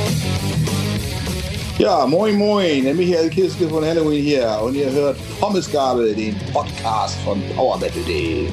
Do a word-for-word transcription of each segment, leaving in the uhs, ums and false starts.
Ja, moin moin, der Michael Kiske von Halloween hier und ihr hört Pommesgabel, den Podcast von Power Metal punkt de.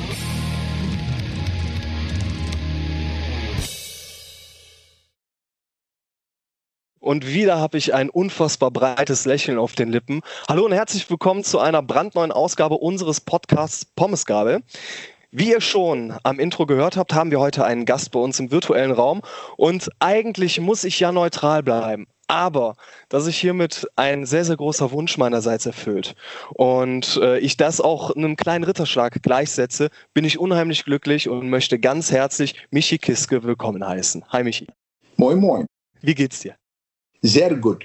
Und wieder habe ich ein unfassbar breites Lächeln auf den Lippen. Hallo und herzlich willkommen zu einer brandneuen Ausgabe unseres Podcasts Pommesgabel. Wie ihr schon am Intro gehört habt, haben wir heute einen Gast bei uns im virtuellen Raum. Und eigentlich muss ich ja neutral bleiben. Aber dass sich hiermit ein sehr, sehr großer Wunsch meinerseits erfüllt und äh, ich das auch einem kleinen Ritterschlag gleichsetze, bin ich unheimlich glücklich und möchte ganz herzlich Michi Kiske willkommen heißen. Hi Michi. Moin moin. Wie geht's dir? Sehr gut.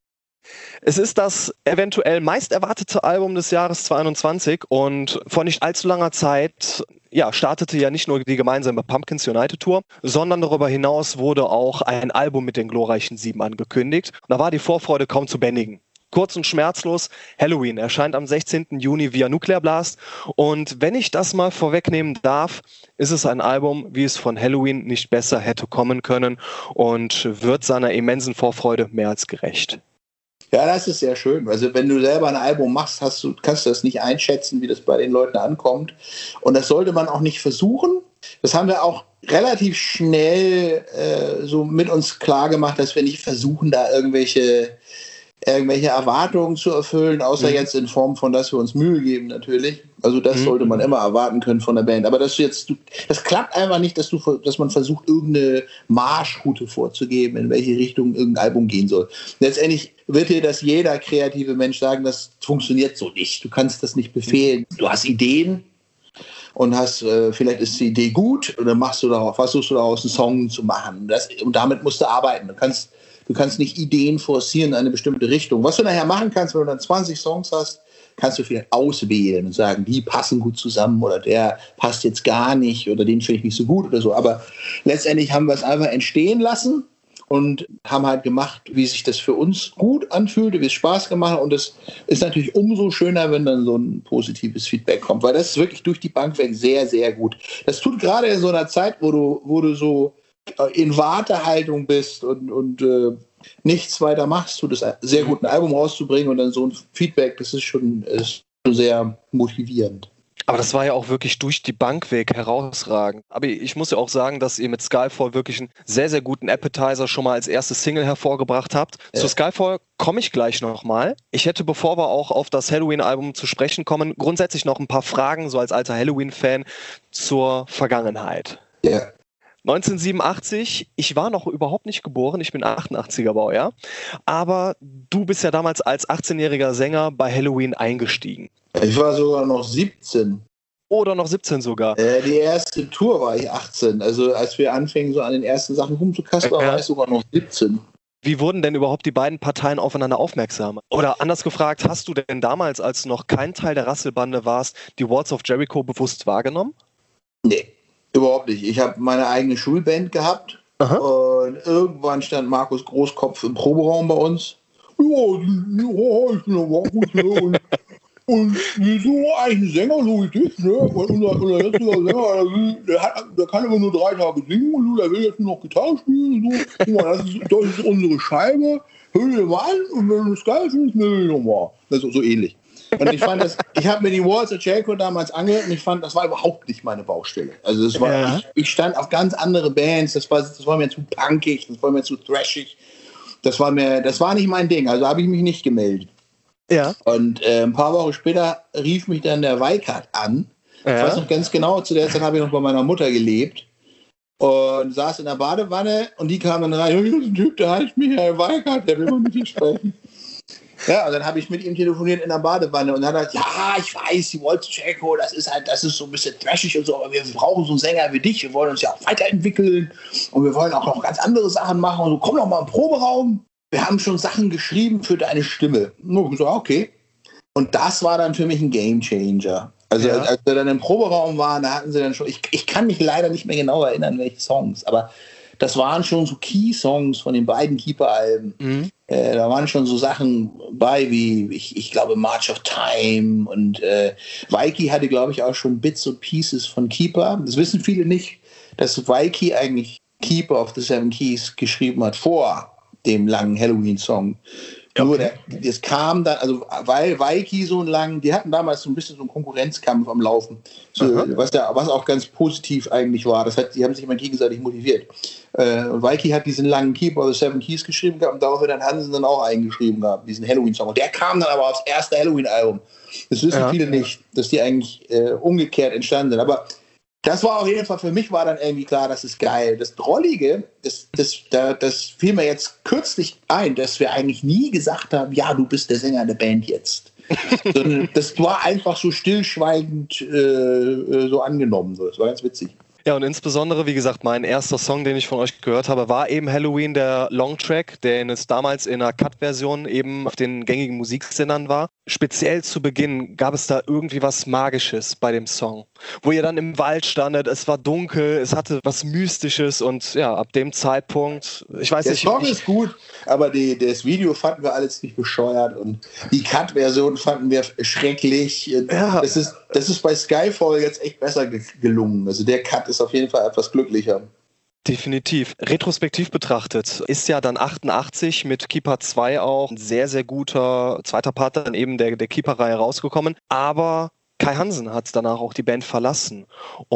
Es ist das eventuell meist erwartete Album des Jahres zwanzig einundzwanzig und vor nicht allzu langer Zeit ja, startete ja nicht nur die gemeinsame Pumpkins United Tour, sondern darüber hinaus wurde auch ein Album mit den glorreichen Sieben angekündigt. Und da war die Vorfreude kaum zu bändigen. Kurz und schmerzlos, Halloween erscheint am sechzehnten Juni via Nuclear Blast. Und wenn ich das mal vorwegnehmen darf, ist es ein Album, wie es von Halloween nicht besser hätte kommen können und wird seiner immensen Vorfreude mehr als gerecht. Ja, das ist sehr schön. Also wenn du selber ein Album machst, hast du, kannst du das nicht einschätzen, wie das bei den Leuten ankommt. Und das sollte man auch nicht versuchen. Das haben wir auch relativ schnell äh, so mit uns klar gemacht, dass wir nicht versuchen, da irgendwelche, irgendwelche Erwartungen zu erfüllen, außer mhm. jetzt in Form von, dass wir uns Mühe geben natürlich. Also das mhm. sollte man immer erwarten können von der Band. Aber dass du jetzt, du, das klappt einfach nicht, dass, du, dass man versucht, irgendeine Marschroute vorzugeben, in welche Richtung irgendein Album gehen soll. Letztendlich wird dir das jeder kreative Mensch sagen, das funktioniert so nicht. Du kannst das nicht befehlen. Du hast Ideen und hast, äh, vielleicht ist die Idee gut und dann machst du darauf, versuchst du daraus einen Song zu machen. Das, und damit musst du arbeiten. Du kannst, du kannst nicht Ideen forcieren in eine bestimmte Richtung. Was du nachher machen kannst, wenn du dann zwanzig Songs hast, kannst du vielleicht auswählen und sagen, die passen gut zusammen oder der passt jetzt gar nicht oder den finde ich nicht so gut oder so. Aber letztendlich haben wir es einfach entstehen lassen und haben halt gemacht, wie sich das für uns gut anfühlte, wie es Spaß gemacht hat. Und es ist natürlich umso schöner, wenn dann so ein positives Feedback kommt, weil das ist wirklich durch die Bank weg sehr, sehr gut. Das tut gerade in so einer Zeit, wo du, wo du so in Wartehaltung bist und, und äh, nichts weiter machst, tut es sehr gut, ein Album rauszubringen und dann so ein Feedback, das ist schon, ist schon sehr motivierend. Aber das war ja auch wirklich durch die Bank weg herausragend. Aber ich muss ja auch sagen, dass ihr mit Skyfall wirklich einen sehr, sehr guten Appetizer schon mal als erste Single hervorgebracht habt. Ja. Zu Skyfall komme ich gleich nochmal. Ich hätte, bevor wir auch auf das Halloween-Album zu sprechen kommen, grundsätzlich noch ein paar Fragen, so als alter Halloween-Fan, zur Vergangenheit. Ja. neunzehnhundertsiebenundachtzig, ich war noch überhaupt nicht geboren, ich bin achtundachtziger Baujahr, aber du bist ja damals als achtzehnjähriger Sänger bei Halloween eingestiegen. Ich war sogar noch siebzehn. Oder noch siebzehn sogar. Äh, die erste Tour war ich achtzehn, also als wir anfingen, so an den ersten Sachen rumzukaspern, ja. war ich sogar noch siebzehn. Wie wurden denn überhaupt die beiden Parteien aufeinander aufmerksam? Oder anders gefragt, hast du denn damals, als du noch kein Teil der Rasselbande warst, die Walls of Jericho bewusst wahrgenommen? Nee. Überhaupt nicht. Ich habe meine eigene Schulband gehabt. Aha. Und irgendwann stand Markus Großkopf im Proberaum bei uns. Ja, ja ich bin der Markus, ne? Und, und wieso eigentlich ein Sänger so wie dich, ne? Und unser, unser jetziger Sänger, der, hat, der kann immer nur drei Tage singen und so, der will jetzt nur noch Gitarre spielen und so. Guck mal, das ist, das ist unsere Scheibe. Hör dir mal an und wenn du es geil findest, melde dich nochmal. Das ist so ähnlich. Und ich fand das, ich habe mir die Walls of Jericho damals angehört und ich fand, das war überhaupt nicht meine Baustelle. Also das war, ja. ich, ich stand auf ganz andere Bands, das war, das war mir zu punkig, das war mir zu thrashig. Das war mir, das war nicht mein Ding, also habe ich mich nicht gemeldet. Ja. Und äh, ein paar Wochen später rief mich dann der Weikart an. Ja. Ich weiß noch ganz genau, zu der Zeit habe ich noch bei meiner Mutter gelebt. Und saß in der Badewanne und die kam dann rein, hier ist ein Typ, der heißt Michael Weikart, der will mal mit dir sprechen. Ja, und dann habe ich mit ihm telefoniert in der Badewanne und dann hat er gesagt, ja, ich weiß, die Walls of Jericho, das ist halt, das ist so ein bisschen trashig und so, aber wir brauchen so einen Sänger wie dich, wir wollen uns ja auch weiterentwickeln und wir wollen auch noch ganz andere Sachen machen und so, komm doch mal im Proberaum. Wir haben schon Sachen geschrieben für deine Stimme. Und ich so, okay. Und das war dann für mich ein Gamechanger. Also ja. als wir dann im Proberaum waren, da hatten sie dann schon, ich, ich kann mich leider nicht mehr genau erinnern, welche Songs, aber das waren schon so Key-Songs von den beiden Keeper-Alben. Mhm. Äh, da waren schon so Sachen bei wie, ich, ich glaube, March of Time und äh, Weiki hatte, glaube ich, auch schon Bits und Pieces von Keeper. Das wissen viele nicht, dass Weiki eigentlich Keeper of the Seven Keys geschrieben hat vor dem langen Halloween-Song. Okay. Nur, der, das kam dann, also weil Weiki so einen langen, die hatten damals so ein bisschen so einen Konkurrenzkampf am Laufen, so, was, da, was auch ganz positiv eigentlich war. Das hat, die haben sich immer gegenseitig motiviert. Äh, und Weiki hat diesen langen Keep of the Seven Keys geschrieben gehabt und darauf hat dann Hansen dann auch eingeschrieben gehabt, diesen Halloween-Song. Und der kam dann aber aufs erste Halloween-Album. Das wissen ja. viele nicht, dass die eigentlich äh, umgekehrt entstanden sind. Aber das war auf jeden Fall, für mich war dann irgendwie klar, das ist geil. Das Drollige, das, das, das, das fiel mir jetzt kürzlich ein, dass wir eigentlich nie gesagt haben, ja, du bist der Sänger der Band jetzt. Sondern das war einfach so stillschweigend äh, so angenommen. Das war ganz witzig. Ja, und insbesondere, wie gesagt, mein erster Song, den ich von euch gehört habe, war eben Halloween, der Longtrack, den es damals in einer Cut-Version eben auf den gängigen Musiksendern war. Speziell zu Beginn gab es da irgendwie was Magisches bei dem Song, wo ihr dann im Wald standet, es war dunkel, es hatte was Mystisches und ja, ab dem Zeitpunkt, ich weiß der nicht... Der Song ich, ist gut, aber die, das Video fanden wir alles nicht bescheuert und die Cut-Version fanden wir schrecklich. Ja. Das ist, das ist bei Skyfall jetzt echt besser ge- gelungen. Also der Cut ist auf jeden Fall etwas glücklicher. Definitiv. Retrospektiv betrachtet ist ja dann achtundachtzig mit Keeper zwei auch ein sehr, sehr guter zweiter Part dann eben der, der Keeper-Reihe rausgekommen. Aber Kai Hansen hat danach auch die Band verlassen.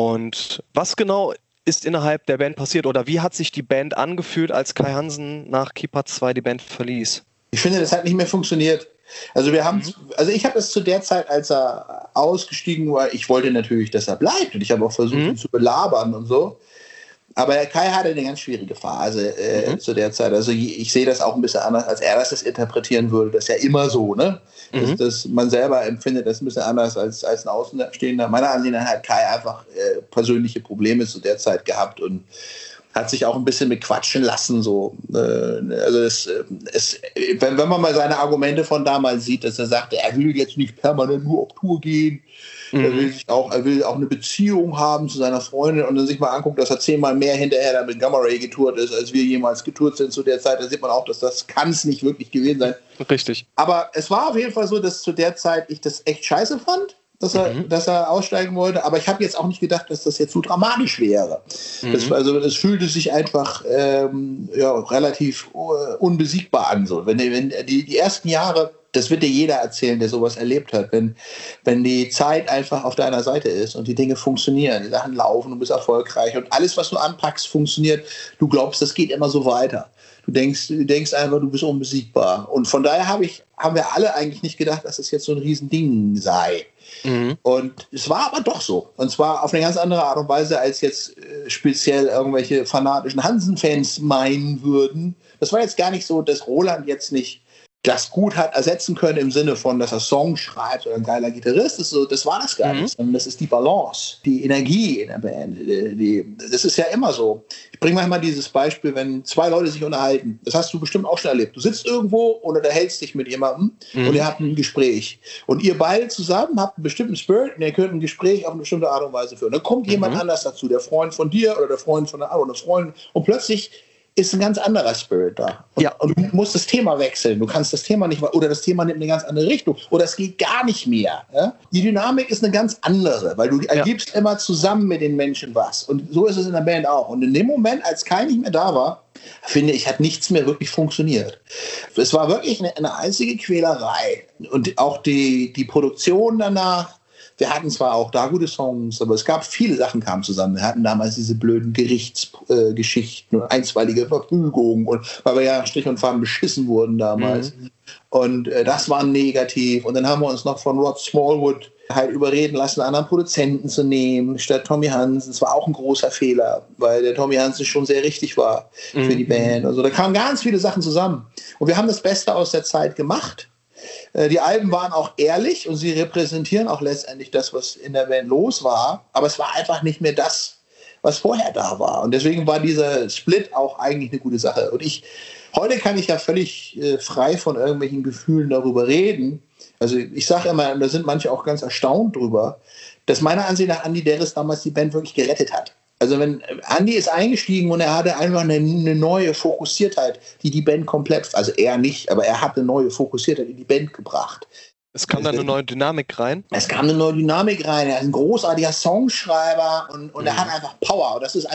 Und was genau ist innerhalb der Band passiert oder wie hat sich die Band angefühlt, als Kai Hansen nach Keeper zwei die Band verließ? Ich finde, das hat nicht mehr funktioniert. Also wir haben, mhm. also ich habe es zu der Zeit, als er ausgestiegen war, ich wollte natürlich, dass er bleibt und ich habe auch versucht, mhm. ihn zu belabern und so. Aber Kai hatte eine ganz schwierige Phase äh, mhm. zu der Zeit. Also ich, ich sehe das auch ein bisschen anders, als er das, das interpretieren würde. Das ist ja immer so, ne? Mhm. Das, das, man selber empfindet das ein bisschen anders als, als ein Außenstehender. Meiner Ansicht nach hat Kai einfach äh, persönliche Probleme zu der Zeit gehabt und hat sich auch ein bisschen mit quatschen lassen. So. Also es, es, wenn, wenn man mal seine Argumente von damals sieht, dass er sagte, er will jetzt nicht permanent nur auf Tour gehen, mhm. er, will sich auch, er will auch eine Beziehung haben zu seiner Freundin und dann sich mal anguckt, dass er zehnmal mehr hinterher dann mit Gamma Ray getourt ist, als wir jemals getourt sind zu der Zeit, da sieht man auch, dass das kann es nicht wirklich gewesen sein. Richtig. Aber es war auf jeden Fall so, dass zu der Zeit ich das echt scheiße fand, dass er, mhm. dass er aussteigen wollte. Aber ich habe jetzt auch nicht gedacht, dass das jetzt so dramatisch wäre. Mhm. Das, also es fühlte sich einfach ähm, ja, relativ uh, unbesiegbar an. So. Wenn, wenn die, die ersten Jahre, das wird dir jeder erzählen, der sowas erlebt hat, wenn, wenn die Zeit einfach auf deiner Seite ist und die Dinge funktionieren, die Sachen laufen, du bist erfolgreich und alles, was du anpackst, funktioniert, du glaubst, das geht immer so weiter. Du denkst, du denkst einfach, du bist unbesiegbar. Und von daher hab ich, haben wir alle eigentlich nicht gedacht, dass das jetzt so ein Riesending sei. Mhm. Und es war aber doch so. Und zwar auf eine ganz andere Art und Weise, als jetzt äh, speziell irgendwelche fanatischen Hansen-Fans meinen würden. Das war jetzt gar nicht so, dass Roland jetzt nicht das gut hat ersetzen können im Sinne von, dass er Songs schreibt oder ein geiler Gitarrist ist. So, das war das gar mhm. nicht, sondern das ist die Balance, die Energie in der Band. Die, die, das ist ja immer so. Ich bringe manchmal dieses Beispiel, wenn zwei Leute sich unterhalten. Das hast du bestimmt auch schon erlebt. Du sitzt irgendwo und unterhältst dich mit jemandem mhm. und ihr habt ein Gespräch. Und ihr beide zusammen habt einen bestimmten Spirit und ihr könnt ein Gespräch auf eine bestimmte Art und Weise führen. Dann kommt mhm. jemand anders dazu, der Freund von dir oder der Freund von der anderen Freundin und plötzlich ist ein ganz anderer Spirit da. Und, ja. und du musst das Thema wechseln. Du kannst das Thema nicht, oder das Thema nimmt eine ganz andere Richtung. Oder es geht gar nicht mehr. Ja? Die Dynamik ist eine ganz andere, weil du ergibst ja. immer zusammen mit den Menschen was. Und so ist es in der Band auch. Und in dem Moment, als Kai nicht mehr da war, finde ich, hat nichts mehr wirklich funktioniert. Es war wirklich eine, eine einzige Quälerei. Und auch die, die Produktion danach, wir hatten zwar auch da gute Songs, aber es gab viele Sachen kamen zusammen. Wir hatten damals diese blöden Gerichtsgeschichten äh, und einstweilige Verfügungen, und weil wir ja Strich und Faden beschissen wurden damals. Mhm. Und äh, das war negativ. Und dann haben wir uns noch von Rod Smallwood halt überreden lassen, einen anderen Produzenten zu nehmen, statt Tommy Hansen. Das war auch ein großer Fehler, weil der Tommy Hansen schon sehr richtig war für mhm. die Band. Also da kamen ganz viele Sachen zusammen. Und wir haben das Beste aus der Zeit gemacht. Die Alben waren auch ehrlich und sie repräsentieren auch letztendlich das, was in der Band los war. Aber es war einfach nicht mehr das, was vorher da war. Und deswegen war dieser Split auch eigentlich eine gute Sache. Und ich, heute kann ich ja völlig äh, frei von irgendwelchen Gefühlen darüber reden. Also ich sage immer, da sind manche auch ganz erstaunt drüber, dass meiner Ansicht nach Andy Deris damals die Band wirklich gerettet hat. Also wenn Andy ist eingestiegen und er hatte einfach eine, eine neue Fokussiertheit, die die Band komplett, also er nicht, aber er hat eine neue Fokussiertheit in die Band gebracht. Es kam dann eine neue Dynamik rein? Es kam eine neue Dynamik rein. Er ist ein großartiger Songschreiber und, und mhm. er hat einfach Power. Und das ist einfach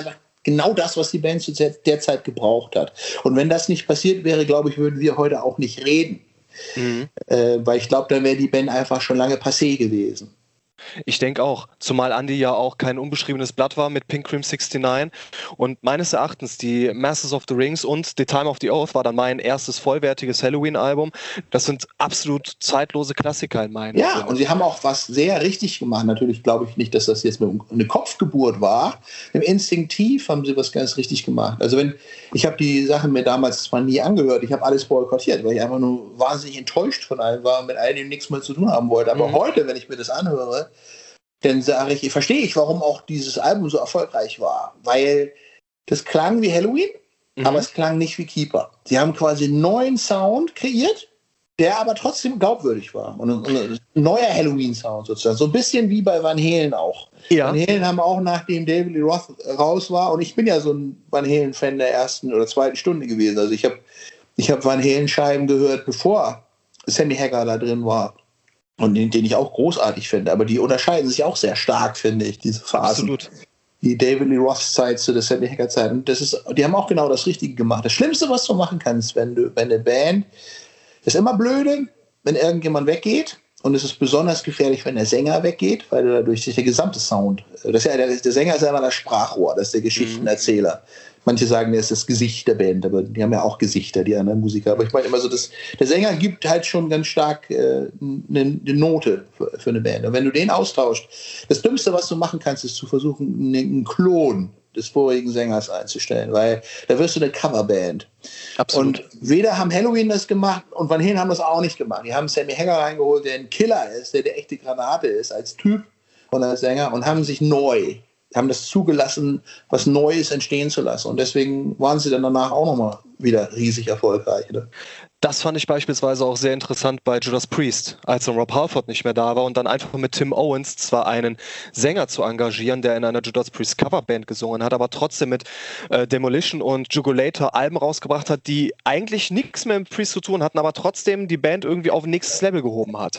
genau das, was die Band zu der Zeit gebraucht hat. Und wenn das nicht passiert wäre, glaube ich, würden wir heute auch nicht reden. Mhm. Äh, weil ich glaube, dann wäre die Band einfach schon lange passé gewesen. Ich denke auch, zumal Andy ja auch kein unbeschriebenes Blatt war mit Pink Cream neunundsechzig und meines Erachtens die Masters of the Rings und The Time of the Oath war dann mein erstes vollwertiges Halloween-Album. Das sind absolut zeitlose Klassiker in meinen Ja, Film. Und sie haben auch was sehr richtig gemacht. Natürlich glaube ich nicht, dass das jetzt eine Kopfgeburt war. Im Instinktiv haben sie was ganz richtig gemacht. Also wenn, ich habe die Sachen mir damals zwar nie angehört, ich habe alles boykottiert, weil ich einfach nur wahnsinnig enttäuscht von allem war und mit all dem nichts mehr zu tun haben wollte. Aber mhm. heute, wenn ich mir das anhöre, dann sage ich, verstehe ich, warum auch dieses Album so erfolgreich war. Weil das klang wie Halloween, mhm. aber es klang nicht wie Keeper. Sie haben quasi einen neuen Sound kreiert, der aber trotzdem glaubwürdig war. Und ein neuer Halloween-Sound sozusagen. So ein bisschen wie bei Van Halen auch. Ja. Van Halen haben auch, nachdem David Lee Roth raus war, und ich bin ja so ein Van Halen-Fan der ersten oder zweiten Stunde gewesen. Also ich habe ich hab Van Halen-Scheiben gehört, bevor Sammy Hagar da drin war. Und den, den ich auch großartig finde. Aber die unterscheiden sich auch sehr stark, finde ich, diese Phasen. Absolut. Die David Lee Roth-Zeit zu der Sammy Hagar-Zeit. Und das ist, die haben auch genau das Richtige gemacht. Das Schlimmste, was du machen kannst, wenn du, wenn eine Band, ist immer blöde, wenn irgendjemand weggeht. Und es ist besonders gefährlich, wenn der Sänger weggeht, weil dadurch sich der gesamte Sound, das ist ja, der, der Sänger ist ja immer das Sprachrohr, das ist der Geschichtenerzähler. Manche sagen, er ist das Gesicht der Band, aber die haben ja auch Gesichter, die anderen Musiker. Aber ich meine immer so, dass der Sänger gibt halt schon ganz stark äh, eine, eine Note für, für eine Band. Und wenn du den austauscht, das Dümmste, was du machen kannst, ist zu versuchen, einen Klon des vorigen Sängers einzustellen, weil da wirst du eine Coverband. Absolut. Und weder haben Halloween das gemacht und Van Halen haben das auch nicht gemacht. Die haben Sammy Hagar reingeholt, der ein Killer ist, der der echte Granate ist als Typ und als Sänger und haben sich neu haben das zugelassen, was Neues entstehen zu lassen. Und deswegen waren sie dann danach auch nochmal wieder riesig erfolgreich. Ne? Das fand ich beispielsweise auch sehr interessant bei Judas Priest, als dann Rob Halford nicht mehr da war und dann einfach mit Tim Owens zwar einen Sänger zu engagieren, der in einer Judas Priest Coverband gesungen hat, aber trotzdem mit äh, Demolition und Jugulator Alben rausgebracht hat, die eigentlich nichts mehr mit Priest zu tun hatten, aber trotzdem die Band irgendwie auf ein nächstes Level gehoben hat.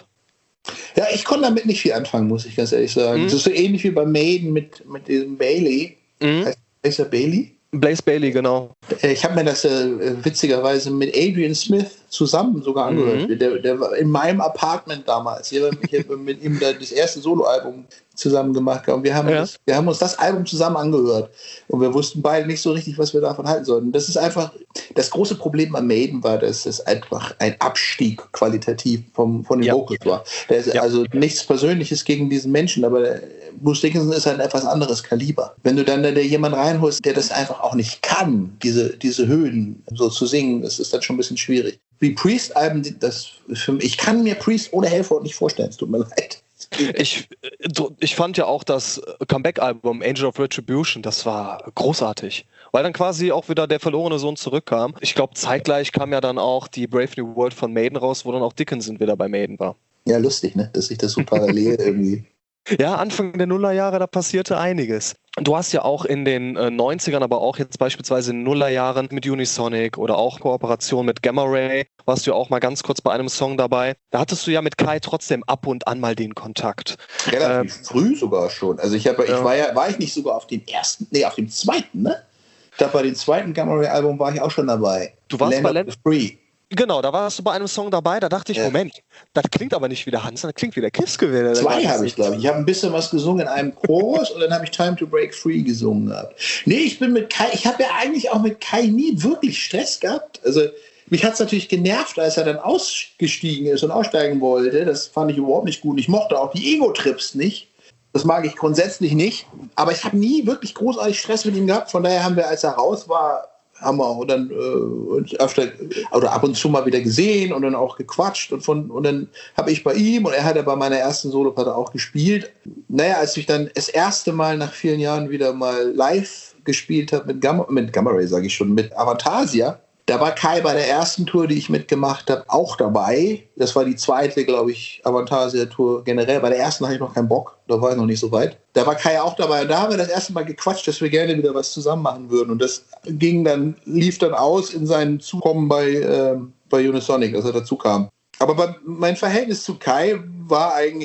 Ja, ich konnte damit nicht viel anfangen, muss ich ganz ehrlich sagen. Mhm. Das ist so ähnlich wie bei Maiden mit, mit diesem Bailey. Mhm. Heißt, heißt er Bailey? Blaze Bailey, genau. Ich habe mir das äh, witzigerweise mit Adrian Smith zusammen sogar angehört. Mhm. Der, der war in meinem Apartment damals. Ich habe mit ihm das erste Soloalbum zusammen gemacht. Und wir haben, ja. das, wir haben uns das Album zusammen angehört. Und wir wussten beide nicht so richtig, was wir davon halten sollten. Das ist einfach, das große Problem am Maiden war, dass es einfach ein Abstieg qualitativ vom, von den ja. Vocals war. Da ist ja. also nichts Persönliches gegen diesen Menschen, aber Bruce Dickinson ist ein etwas anderes Kaliber. Wenn du dann da jemanden reinholst, der das einfach auch nicht kann, diese, diese Höhen so zu singen, das ist dann schon ein bisschen schwierig. Die Priest-Alben, das für mich, ich kann mir Priest ohne Halford nicht vorstellen, es tut mir leid. Ich, ich fand ja auch das Comeback-Album Angel of Retribution, das war großartig, weil dann quasi auch wieder der verlorene Sohn zurückkam. Ich glaube, zeitgleich kam ja dann auch die Brave New World von Maiden raus, wo dann auch Dickinson wieder bei Maiden war. Ja, lustig, ne? Dass sich das so parallel irgendwie... Ja, Anfang der Nullerjahre, da passierte einiges. Du hast ja auch in den äh, neunzigern, aber auch jetzt beispielsweise in den Nullerjahren mit Unisonic oder auch Kooperation mit Gamma Ray, warst du ja auch mal ganz kurz bei einem Song dabei. Da hattest du ja mit Kai trotzdem ab und an mal den Kontakt. Relativ äh, früh sogar schon. Also ich, hab, ich ja. war ja, war ich nicht sogar auf dem ersten, nee, auf dem zweiten, ne? Ich glaube, bei dem zweiten Gamma Ray Album war ich auch schon dabei. Du warst Land bei Land Free. Genau, da warst du bei einem Song dabei, da dachte ich, ja. Moment, das klingt aber nicht wie der Hans, das klingt wie der Kiss-Gewinner. Zwei habe ich, glaube ich. Ich habe ein bisschen was gesungen in einem Chorus und dann habe ich Time to Break Free gesungen gehabt. Nee, ich bin mit Kai, ich habe ja eigentlich auch mit Kai nie wirklich Stress gehabt. Also mich hat es natürlich genervt, als er dann ausgestiegen ist und aussteigen wollte. Das fand ich überhaupt nicht gut. Ich mochte auch die Ego-Trips nicht. Das mag ich grundsätzlich nicht. Aber ich habe nie wirklich großartig Stress mit ihm gehabt. Von daher haben wir, als er raus war, haben wir auch dann äh, öfter oder ab und zu mal wieder gesehen und dann auch gequatscht und von und dann habe ich bei ihm und er hat ja bei meiner ersten Soloplatte auch gespielt. Naja, als ich dann das erste Mal nach vielen Jahren wieder mal live gespielt habe mit Gamma, mit Gamma Ray, sage ich schon, mit Avantasia, da war Kai bei der ersten Tour, die ich mitgemacht habe, auch dabei. Das war die zweite, glaube ich, Avantasia-Tour generell. Bei der ersten hatte ich noch keinen Bock, da war ich noch nicht so weit. Da war Kai auch dabei. Da haben wir das erste Mal gequatscht, dass wir gerne wieder was zusammen machen würden. Und das ging dann, lief dann aus in seinem Zukommen bei, ähm, bei Unisonic, als er dazu kam. Aber bei, mein Verhältnis zu Kai war eigentlich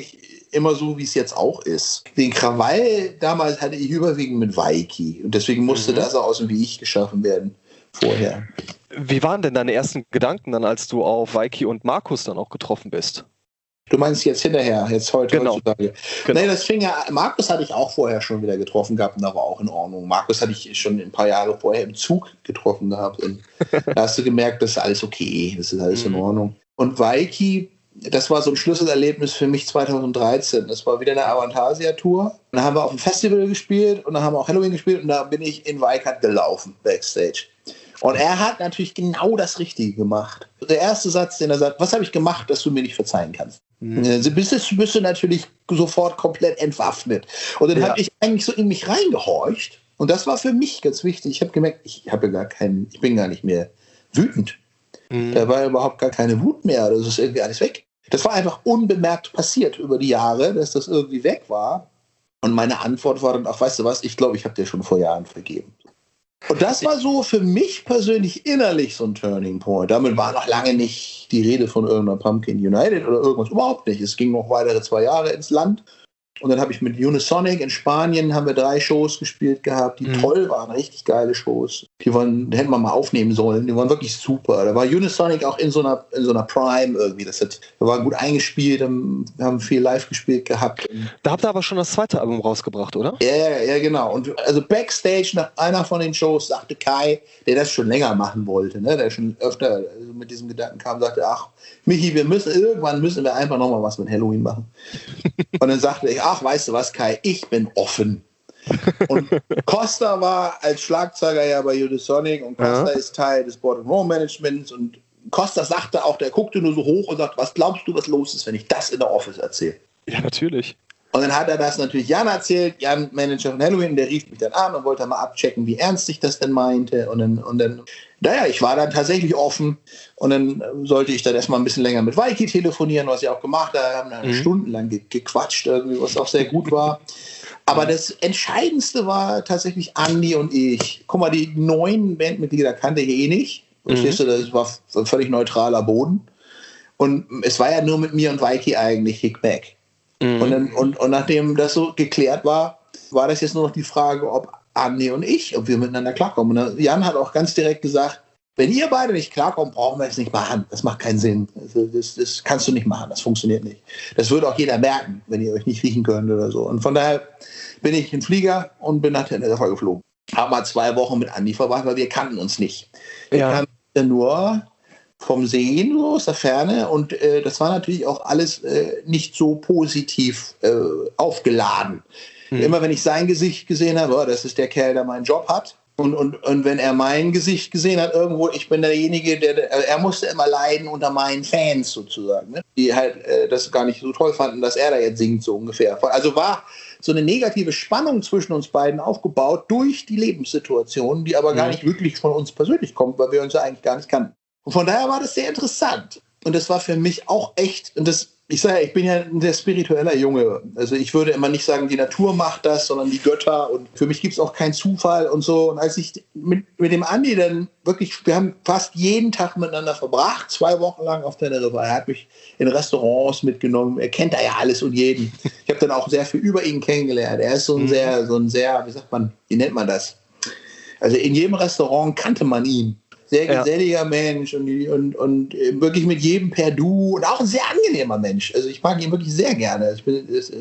immer so, wie es jetzt auch ist. Den Krawall damals hatte ich überwiegend mit Weiki. Und deswegen musste mhm. das auch aus dem Wie ich geschaffen werden vorher. Wie waren denn deine ersten Gedanken dann, als du auf Weiki und Markus dann auch getroffen bist? Du meinst jetzt hinterher, jetzt heute, genau. heutzutage. Genau. Nee, das fing ja, Markus hatte ich auch vorher schon wieder getroffen gehabt und da war auch in Ordnung. Markus hatte ich schon ein paar Jahre vorher im Zug getroffen gehabt und da hast du gemerkt, das ist alles okay, das ist alles in Ordnung. Und Weiki, das war so ein Schlüsselerlebnis für mich zweitausenddreizehn. Das war wieder eine Avantasia-Tour. Da haben wir auf dem Festival gespielt und dann haben wir auch Halloween gespielt und da bin ich in Weikart gelaufen, Backstage. Und er hat natürlich genau das Richtige gemacht. Der erste Satz, den er sagt, was habe ich gemacht, dass du mir nicht verzeihen kannst? Mhm. Also bist, du, bist du natürlich sofort komplett entwaffnet. Und dann ja. habe ich eigentlich so in mich reingehorcht. Und das war für mich ganz wichtig. Ich habe gemerkt, ich habe gar keinen, ich bin gar nicht mehr wütend. Mhm. Da war überhaupt gar keine Wut mehr. Das ist irgendwie alles weg. Das war einfach unbemerkt passiert über die Jahre, dass das irgendwie weg war. Und meine Antwort war dann auch, weißt du was, ich glaube, ich habe dir schon vor Jahren vergeben. Und das war so für mich persönlich innerlich so ein Turning Point. Damit war noch lange nicht die Rede von irgendeiner Pumpkin United oder irgendwas. Überhaupt nicht. Es ging noch weitere zwei Jahre ins Land. Und dann habe ich mit Unisonic in Spanien haben wir drei Shows gespielt gehabt, die mhm. toll waren, richtig geile Shows. Die waren, die hätten wir mal aufnehmen sollen, die waren wirklich super. Da war Unisonic auch in so einer, in so einer Prime irgendwie. Das hat, wir waren gut eingespielt, wir haben viel live gespielt gehabt. Da habt ihr aber schon das zweite Album rausgebracht, oder? Ja, ja, ja, genau. Und also Backstage nach einer von den Shows sagte Kai, der das schon länger machen wollte, ne, der schon öfter mit diesem Gedanken kam, sagte, ach, Michi, wir müssen, irgendwann müssen wir einfach nochmal was mit Halloween machen. Und dann sagte ich, ach, weißt du was, Kai, ich bin offen. Und Costa war als Schlagzeuger ja bei Unisonic und Costa ja. ist Teil des Board and Roll Managements und Costa sagte auch, der guckte nur so hoch und sagt, was glaubst du, was los ist, wenn ich das in der Office erzähle? Ja, natürlich. Und dann hat er das natürlich Jan erzählt, Jan, Manager von Halloween, der rief mich dann an und wollte mal abchecken, wie ernst ich das denn meinte. Und dann, und dann, naja, ich war dann tatsächlich offen und dann sollte ich dann erstmal ein bisschen länger mit Weiki telefonieren, was ich auch gemacht habe. Wir haben dann mhm. stundenlang ge- gequatscht, irgendwie, was auch sehr gut war. Aber das Entscheidendste war tatsächlich Andi und ich. Guck mal, die neuen Bandmitglieder kannte ich eh nicht. Verstehst mhm. du, das war ein völlig neutraler Boden. Und es war ja nur mit mir und Weiki eigentlich Hickback. Mhm. Und, dann, und, und nachdem das so geklärt war, war das jetzt nur noch die Frage, ob Andi und ich, ob wir miteinander klarkommen. Und Jan hat auch ganz direkt gesagt, wenn ihr beide nicht klarkommt, brauchen wir es nicht machen. Das macht keinen Sinn. Also das, das kannst du nicht machen, das funktioniert nicht. Das würde auch jeder merken, wenn ihr euch nicht riechen könnt oder so. Und von daher bin ich in Flieger und bin nach Teneriffa geflogen. Hab mal zwei Wochen mit Andi verbracht, weil wir kannten uns nicht. Wir ja. kannten ja nur vom Sehen, so aus der Ferne. Und äh, das war natürlich auch alles äh, nicht so positiv äh, aufgeladen. Mhm. Immer wenn ich sein Gesicht gesehen habe, oh, das ist der Kerl, der meinen Job hat. Und, und, und wenn er mein Gesicht gesehen hat, irgendwo, ich bin derjenige, der, der er musste immer leiden unter meinen Fans sozusagen, ne? Die halt äh, das gar nicht so toll fanden, dass er da jetzt singt, so ungefähr. Also war so eine negative Spannung zwischen uns beiden aufgebaut durch die Lebenssituation, die aber mhm. gar nicht wirklich von uns persönlich kommt, weil wir uns ja eigentlich gar nicht kannten. Und von daher war das sehr interessant. Und das war für mich auch echt, und das, ich sage ja, ich bin ja ein sehr spiritueller Junge. Also ich würde immer nicht sagen, die Natur macht das, sondern die Götter. Und für mich gibt es auch keinen Zufall und so. Und als ich mit, mit dem Andi dann wirklich, wir haben fast jeden Tag miteinander verbracht, zwei Wochen lang auf Teneriffa. Er hat mich in Restaurants mitgenommen. Er kennt da ja alles und jeden. Ich habe dann auch sehr viel über ihn kennengelernt. Er ist so ein sehr, so ein sehr, wie sagt man, wie nennt man das? Also in jedem Restaurant kannte man ihn. Sehr geselliger ja. Mensch und, und, und wirklich mit jedem per Du und auch ein sehr angenehmer Mensch. Also ich mag ihn wirklich sehr gerne. Ich bin, ich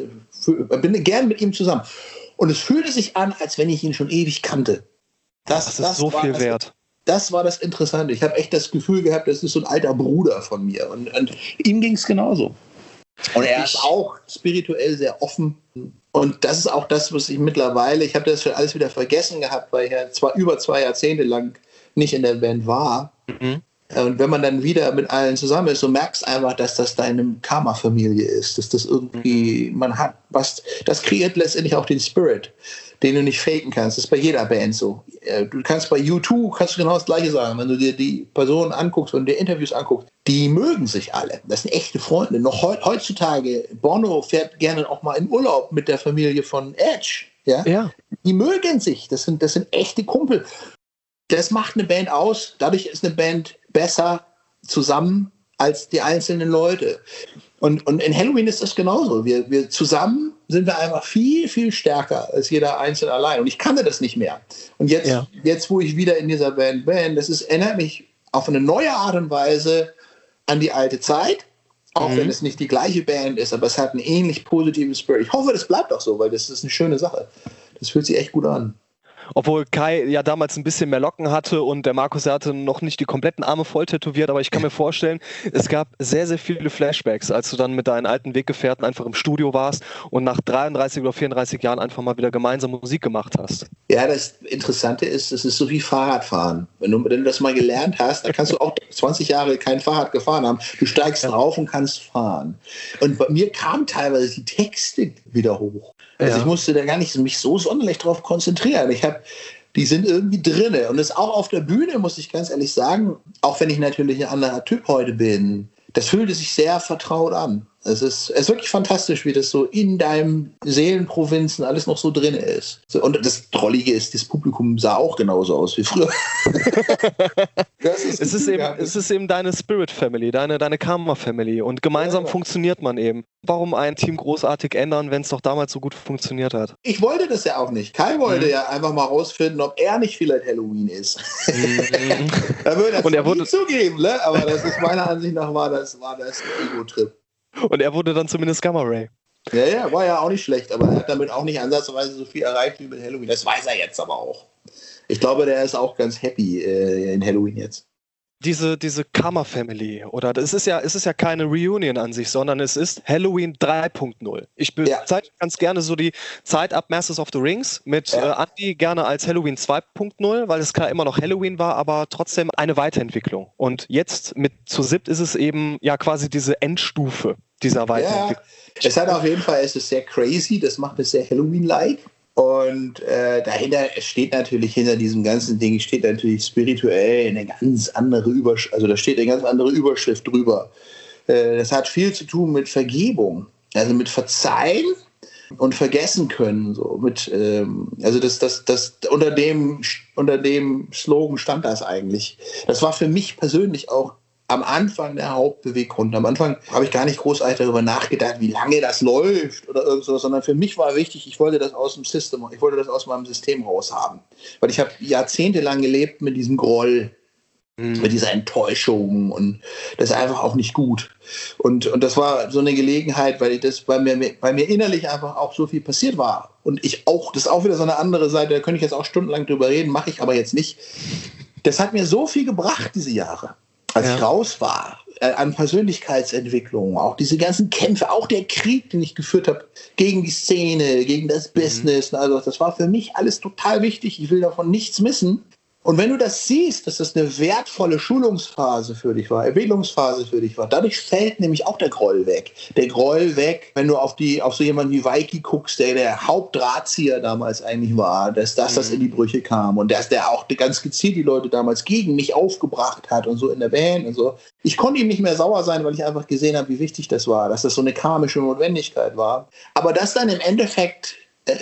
bin gern mit ihm zusammen. Und es fühlte sich an, als wenn ich ihn schon ewig kannte. Das, das ist das so viel das, wert. Das war das Interessante. Ich habe echt das Gefühl gehabt, das ist so ein alter Bruder von mir. Und, und ihm ging es genauso. Und er ist auch spirituell sehr offen. Und das ist auch das, was ich mittlerweile, ich habe das schon alles wieder vergessen gehabt, weil ich ja zwar über zwei Jahrzehnte lang nicht in der Band war. Mhm. Und wenn man dann wieder mit allen zusammen ist, du merkst einfach, dass das deine Karma-Familie ist, dass das irgendwie, man hat was, das kreiert letztendlich auch den Spirit, den du nicht faken kannst. Das ist bei jeder Band so. Du kannst bei U zwei, kannst du genau das Gleiche sagen, wenn du dir die Personen anguckst und dir Interviews anguckst, die mögen sich alle. Das sind echte Freunde. Noch heutzutage, Bono fährt gerne auch mal in Urlaub mit der Familie von Edge. Ja? Ja. Die mögen sich, das sind, das sind echte Kumpel. Das macht eine Band aus. Dadurch ist eine Band besser zusammen als die einzelnen Leute. Und, und in Helloween ist das genauso. Wir, wir zusammen sind wir einfach viel, viel stärker als jeder Einzelne allein. Und ich kannte das nicht mehr. Und jetzt, ja. jetzt wo ich wieder in dieser Band bin, das ist, erinnert mich auf eine neue Art und Weise an die alte Zeit. Auch mhm. wenn es nicht die gleiche Band ist, aber es hat einen ähnlich positiven Spirit. Ich hoffe, das bleibt auch so, weil das ist eine schöne Sache. Das fühlt sich echt gut an. Obwohl Kai ja damals ein bisschen mehr Locken hatte und der Markus, der hatte noch nicht die kompletten Arme voll tätowiert, aber ich kann mir vorstellen, es gab sehr, sehr viele Flashbacks, als du dann mit deinen alten Weggefährten einfach im Studio warst und nach dreiunddreißig oder vierunddreißig Jahren einfach mal wieder gemeinsam Musik gemacht hast. Ja, das Interessante ist, es ist so wie Fahrradfahren. Wenn du, wenn du das mal gelernt hast, dann kannst du auch zwanzig Jahre kein Fahrrad gefahren haben. Du steigst ja. drauf und kannst fahren. Und bei mir kamen teilweise die Texte wieder hoch. Also ja. ich musste da gar nicht mich so sonderlich drauf konzentrieren. Ich habe, die sind irgendwie drinne. Und das auch auf der Bühne, muss ich ganz ehrlich sagen, auch wenn ich natürlich ein anderer Typ heute bin, das fühlte sich sehr vertraut an. Es ist, es ist wirklich fantastisch, wie das so in deinem Seelenprovinzen alles noch so drin ist. So, und das Drollige ist, das Publikum sah auch genauso aus wie früher. das ist es, ist eben, es ist eben deine Spirit Family, deine, deine Karma Family. Und gemeinsam ja, ja. funktioniert man eben. Warum ein Team großartig ändern, wenn es doch damals so gut funktioniert hat? Ich wollte das ja auch nicht. Kai wollte mhm. ja einfach mal rausfinden, ob er nicht vielleicht Halloween ist. Mhm. Da würde er und er wurde nie zugeben, ne? Aber das ist meiner Ansicht nach war das, war das ein Ego-Trip. Und er wurde dann zumindest Gamma Ray. Ja, ja, war ja auch nicht schlecht, aber er hat damit auch nicht ansatzweise so viel erreicht wie mit Halloween. Das weiß er jetzt aber auch. Ich glaube, der ist auch ganz happy äh, in Halloween jetzt. Diese, diese Karma Family, oder es ist ja, es ist ja keine Reunion an sich, sondern es ist Halloween drei Punkt null. Ich bezeichne ja. ganz gerne so die Zeit ab Masters of the Rings mit ja. äh, Andy gerne als Halloween zwei Punkt null, weil es klar immer noch Halloween war, aber trotzdem eine Weiterentwicklung. Und jetzt mit zu siebt ist es eben ja quasi diese Endstufe dieser Weiterentwicklung. Ja, es hat auf jeden Fall, es ist sehr crazy, das macht es sehr Halloween-like. Und äh, dahinter steht natürlich, hinter diesem ganzen Ding steht natürlich spirituell eine ganz andere Überschrift, also da steht eine ganz andere Überschrift drüber. Äh, das hat viel zu tun mit Vergebung, also mit Verzeihen und vergessen können. So. Mit, ähm, also das, das, das, unter, dem, unter dem Slogan stand das eigentlich. Das war für mich persönlich auch am Anfang der Hauptbeweggrund. Am Anfang habe ich gar nicht großartig darüber nachgedacht, wie lange das läuft oder irgend so, sondern für mich war wichtig, ich wollte das aus dem System, ich wollte das aus meinem System raus haben. Weil ich habe jahrzehntelang gelebt mit diesem Groll, mhm. mit dieser Enttäuschung und das ist einfach auch nicht gut. Und, und das war so eine Gelegenheit, weil ich das bei mir, bei mir innerlich einfach auch so viel passiert war. Und ich auch, das ist auch wieder so eine andere Seite, da könnte ich jetzt auch stundenlang drüber reden, mache ich aber jetzt nicht. Das hat mir so viel gebracht, diese Jahre. Als ja. ich raus war, äh, an Persönlichkeitsentwicklung, auch diese ganzen Kämpfe, auch der Krieg, den ich geführt habe, gegen die Szene, gegen das Business, mhm. also das war für mich alles total wichtig, ich will davon nichts missen. Und wenn du das siehst, dass das eine wertvolle Schulungsphase für dich war, Entwicklungsphase für dich war, dadurch fällt nämlich auch der Groll weg. Der Groll weg, wenn du auf, die, auf so jemanden wie Weiki guckst, der der Hauptdrahtzieher damals eigentlich war, dass das, das in die Brüche kam und dass der auch ganz gezielt die Leute damals gegen mich aufgebracht hat und so in der Band und so. Ich konnte ihm nicht mehr sauer sein, weil ich einfach gesehen habe, wie wichtig das war, dass das so eine karmische Notwendigkeit war. Aber das dann im Endeffekt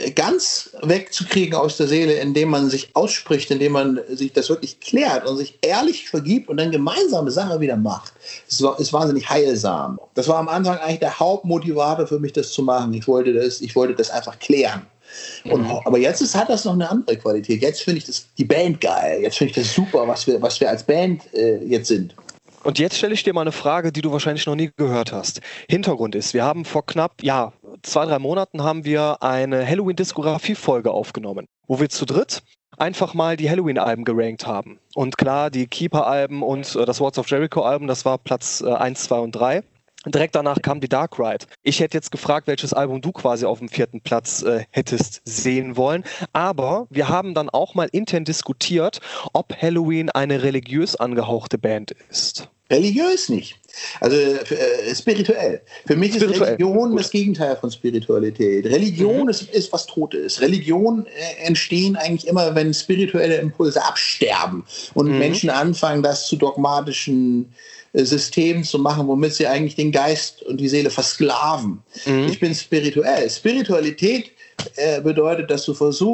ganz wegzukriegen aus der Seele, indem man sich ausspricht, indem man sich das wirklich klärt und sich ehrlich vergibt und dann gemeinsame Sache wieder macht. Es war, ist wahnsinnig heilsam. Das war am Anfang eigentlich der Hauptmotivator für mich, das zu machen. Ich wollte das, ich wollte das einfach klären. Und, mhm. Aber jetzt ist, hat das noch eine andere Qualität. Jetzt finde ich das, die Band geil. Jetzt finde ich das super, was wir, was wir als Band äh, jetzt sind. Und jetzt stelle ich dir mal eine Frage, die du wahrscheinlich noch nie gehört hast. Hintergrund ist, wir haben vor knapp, ja, zwei, drei Monaten haben wir eine Halloween-Diskografie-Folge aufgenommen, wo wir zu dritt einfach mal die Halloween-Alben gerankt haben. Und klar, die Keeper-Alben und äh, das Swords of Jericho-Album, das war Platz äh, eins, zwei und drei. Direkt danach kam die Dark Ride. Ich hätte jetzt gefragt, welches Album du quasi auf dem vierten Platz äh, hättest sehen wollen. Aber wir haben dann auch mal intern diskutiert, ob Halloween eine religiös angehauchte Band ist. Religiös nicht. Also äh, spirituell. Für mich spirituell. Ist Religion Gut. Das Gegenteil von Spiritualität. Religion mhm. ist, ist was Totes. Religion äh, entstehen eigentlich immer, wenn spirituelle Impulse absterben und mhm. Menschen anfangen, das zu dogmatischen äh, Systemen zu machen, womit sie eigentlich den Geist und die Seele versklaven. Mhm. Ich bin spirituell. Spiritualität äh, bedeutet, dass du versuchst,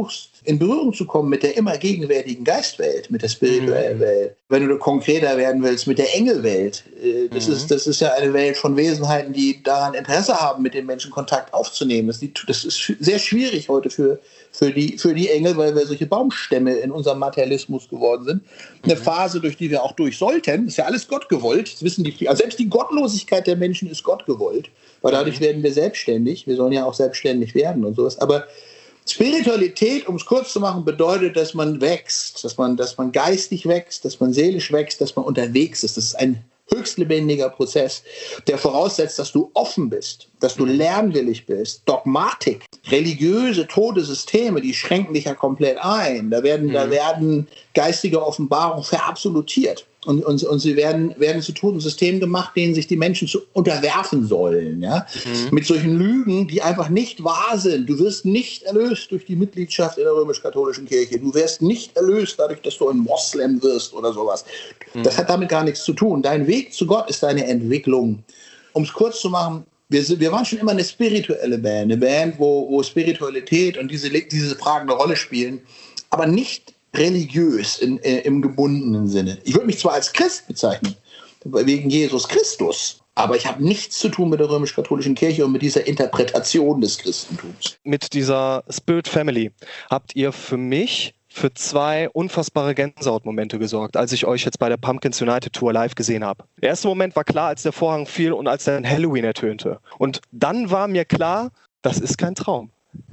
in Berührung zu kommen mit der immer gegenwärtigen Geistwelt, mit der spirituellen mhm. Welt. Wenn du konkreter werden willst, mit der Engelwelt. Das, mhm. ist, das ist ja eine Welt von Wesenheiten, die daran Interesse haben, mit den Menschen Kontakt aufzunehmen. Das, das ist sehr schwierig heute für, für, die, für die Engel, weil wir solche Baumstämme in unserem Materialismus geworden sind. Eine mhm. Phase, durch die wir auch durch sollten. Das ist ja alles Gott gewollt. Das wissen die, also selbst die Gottlosigkeit der Menschen ist Gott gewollt. Weil dadurch werden wir selbstständig. Wir sollen ja auch selbstständig werden und sowas. Aber Spiritualität, um es kurz zu machen, bedeutet, dass man wächst, dass man, dass man geistig wächst, dass man seelisch wächst, dass man unterwegs ist. Das ist ein höchst lebendiger Prozess, der voraussetzt, dass du offen bist, dass du lernwillig bist. Dogmatik, religiöse, tote Systeme, die schränken dich ja komplett ein. Da werden, mhm. da werden geistige Offenbarungen verabsolutiert. Und, und, und sie werden, werden zu toten Systemen gemacht, denen sich die Menschen zu unterwerfen sollen. Ja? Mhm. Mit solchen Lügen, die einfach nicht wahr sind. Du wirst nicht erlöst durch die Mitgliedschaft in der römisch-katholischen Kirche. Du wirst nicht erlöst dadurch, dass du ein Moslem wirst oder sowas. Mhm. Das hat damit gar nichts zu tun. Dein Weg zu Gott ist deine Entwicklung. Um es kurz zu machen, wir, sind, wir waren schon immer eine spirituelle Band. Eine Band, wo, wo Spiritualität und diese, diese Fragen eine Rolle spielen. Aber nicht religiös in, äh, im gebundenen Sinne. Ich würde mich zwar als Christ bezeichnen, wegen Jesus Christus, aber ich habe nichts zu tun mit der römisch-katholischen Kirche und mit dieser Interpretation des Christentums. Mit dieser Spirit Family habt ihr für mich für zwei unfassbare Gänsehautmomente gesorgt, als ich euch jetzt bei der Pumpkins United Tour live gesehen habe. Der erste Moment war klar, als der Vorhang fiel und als dann Halloween ertönte. Und dann war mir klar, das ist kein Traum.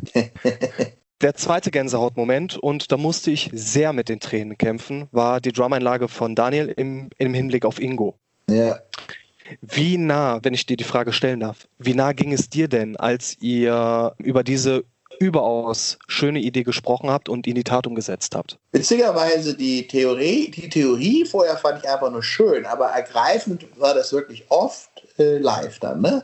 Der zweite Gänsehautmoment, und da musste ich sehr mit den Tränen kämpfen, war die Drum-Einlage von Daniel im, im Hinblick auf Ingo. Ja. Wie nah, wenn ich dir die Frage stellen darf, wie nah ging es dir denn, als ihr über diese überaus schöne Idee gesprochen habt und in die Tat umgesetzt habt? Witzigerweise die Theorie, die Theorie vorher fand ich einfach nur schön, aber ergreifend war das wirklich oft äh, live dann, ne?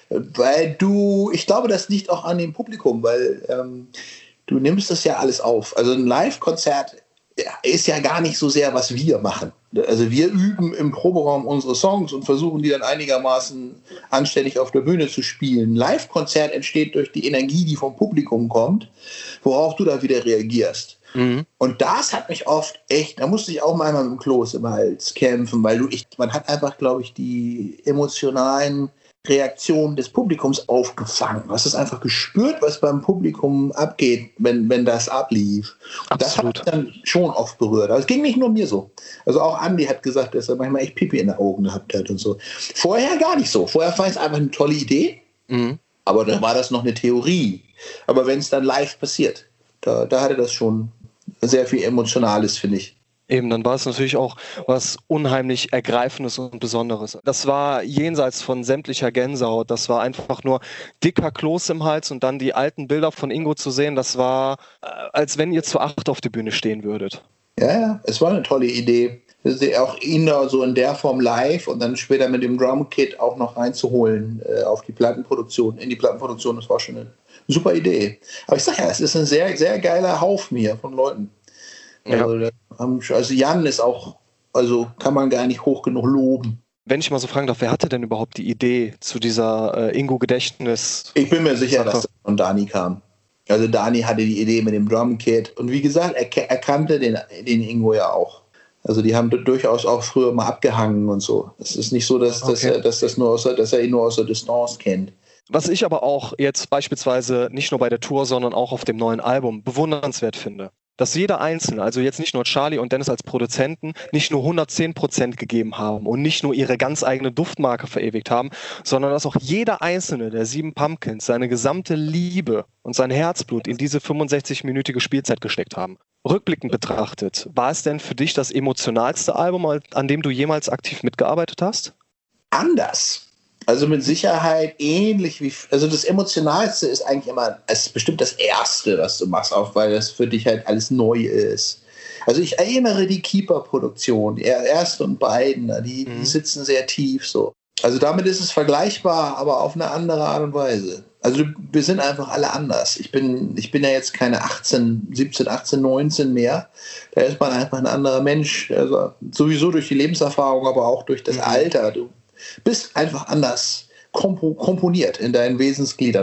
Weil du, ich glaube, das liegt auch an dem Publikum, weil ähm, du nimmst das ja alles auf. Also ein Live-Konzert ist ja gar nicht so sehr, was wir machen. Also wir üben im Proberaum unsere Songs und versuchen die dann einigermaßen anständig auf der Bühne zu spielen. Ein Live-Konzert entsteht durch die Energie, die vom Publikum kommt, worauf du da wieder reagierst. Mhm. Und das hat mich oft echt, da musste ich auch mal mit dem Kloß im Hals kämpfen, weil du, ich, man hat einfach, glaube ich, die emotionalen Reaktion des Publikums aufgefangen. Du hast es einfach gespürt, was beim Publikum abgeht, wenn, wenn das ablief. Und das hat mich dann schon oft berührt. Aber es ging nicht nur mir so. Also auch Andi hat gesagt, dass er manchmal echt Pipi in den Augen gehabt hat und so. Vorher gar nicht so. Vorher fand ich es einfach eine tolle Idee, mhm. aber dann war das noch eine Theorie. Aber wenn es dann live passiert, da, da hatte das schon sehr viel Emotionales, finde ich. Eben, dann war es natürlich auch was unheimlich Ergreifendes und Besonderes. Das war jenseits von sämtlicher Gänsehaut. Das war einfach nur dicker Kloß im Hals und dann die alten Bilder von Ingo zu sehen. Das war, äh, als wenn ihr zu acht auf der Bühne stehen würdet. Ja, ja, es war eine tolle Idee. Auch ihn da so in der Form live und dann später mit dem Drumkit auch noch reinzuholen äh, auf die Plattenproduktion, in die Plattenproduktion. Das war schon eine super Idee. Aber ich sag ja, es ist ein sehr, sehr geiler Haufen hier von Leuten. Also, ja. also Jan ist auch, also kann man gar nicht hoch genug loben. Wenn ich mal so fragen darf, wer hatte denn überhaupt die Idee zu dieser äh, Ingo-Gedächtnis? Ich bin mir sicher, dass das von Dani kam. Also Dani hatte die Idee mit dem Drumkit und wie gesagt, er, er kannte den, den Ingo ja auch. Also die haben durchaus auch früher mal abgehangen und so. Es ist nicht so, dass, okay. dass, er, dass, das nur aus, dass er ihn nur aus der Distanz kennt. Was ich aber auch jetzt beispielsweise nicht nur bei der Tour, sondern auch auf dem neuen Album bewundernswert finde, dass jeder Einzelne, also jetzt nicht nur Charlie und Dennis als Produzenten, nicht nur hundertzehn Prozent gegeben haben und nicht nur ihre ganz eigene Duftmarke verewigt haben, sondern dass auch jeder Einzelne der sieben Pumpkins seine gesamte Liebe und sein Herzblut in diese fünfundsechzig-minütige Spielzeit gesteckt haben. Rückblickend betrachtet, war es denn für dich das emotionalste Album, an dem du jemals aktiv mitgearbeitet hast? Anders. Also mit Sicherheit ähnlich wie, also das Emotionalste ist eigentlich immer, es ist bestimmt das Erste, was du machst, auch weil das für dich halt alles neu ist. Also ich erinnere die Keeper-Produktion, die erste und beiden, die, mhm. die sitzen sehr tief so. Also damit ist es vergleichbar, aber auf eine andere Art und Weise. Also wir sind einfach alle anders. Ich bin, ich bin ja jetzt keine achtzehn, siebzehn, achtzehn, neunzehn mehr. Da ist man einfach ein anderer Mensch. Also sowieso durch die Lebenserfahrung, aber auch durch das mhm. Alter. Du bist einfach anders komponiert in deinen Wesensgliedern auch.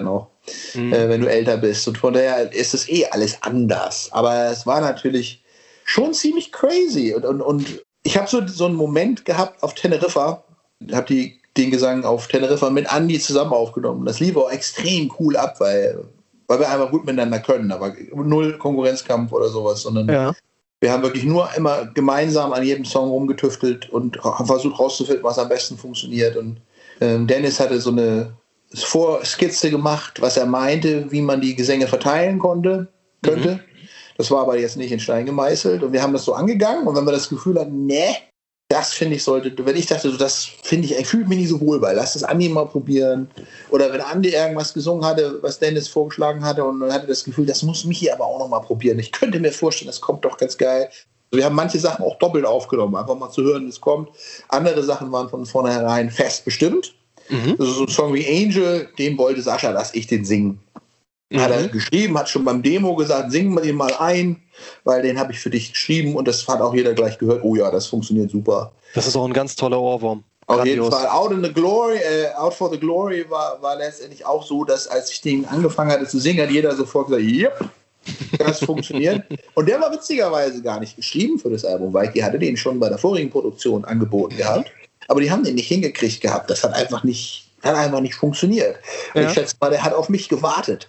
mhm. äh, wenn du älter bist. Und von daher ist es eh alles anders. Aber es war natürlich schon ziemlich crazy. Und, und, und ich habe so, so einen Moment gehabt auf Teneriffa, habe die den Gesang auf Teneriffa mit Andi zusammen aufgenommen. Das lief auch extrem cool ab, weil, weil wir einfach gut miteinander können. Aber null Konkurrenzkampf oder sowas, sondern ja. wir haben wirklich nur immer gemeinsam an jedem Song rumgetüftelt und haben versucht rauszufinden, was am besten funktioniert. Und ähm, Dennis hatte so eine Vorskizze gemacht, was er meinte, wie man die Gesänge verteilen konnte, könnte. Mhm. Das war aber jetzt nicht in Stein gemeißelt. Und wir haben das so angegangen. Und wenn wir das Gefühl hatten, nee, das finde ich sollte, wenn ich dachte, so, das finde ich, ich fühle mich nicht so wohl bei, lass das Andi mal probieren. Oder wenn Andi irgendwas gesungen hatte, was Dennis vorgeschlagen hatte und dann hatte das Gefühl, das muss Michi aber auch noch mal probieren. Ich könnte mir vorstellen, das kommt doch ganz geil. Wir haben manche Sachen auch doppelt aufgenommen, einfach mal zu hören, wie es kommt. Andere Sachen waren von vornherein fest bestimmt. Mhm. Also so ein Song wie Angel, den wollte Sascha, dass ich den singen. Mhm. Hat er geschrieben, hat schon beim Demo gesagt, sing mal den mal ein, weil den habe ich für dich geschrieben und das hat auch jeder gleich gehört. Oh ja, das funktioniert super. Das ist auch ein ganz toller Ohrwurm. Auf Grandios. Jeden Fall. Out in the Glory, äh, Out for the Glory war, war letztendlich auch so, dass als ich den angefangen hatte zu singen, hat jeder sofort gesagt, yep, das funktioniert. Und der war witzigerweise gar nicht geschrieben für das Album, weil die hatte den schon bei der vorigen Produktion angeboten gehabt. Aber die haben den nicht hingekriegt gehabt. Das hat einfach nicht, hat einfach nicht funktioniert. Ja. Ich schätze mal, der hat auf mich gewartet.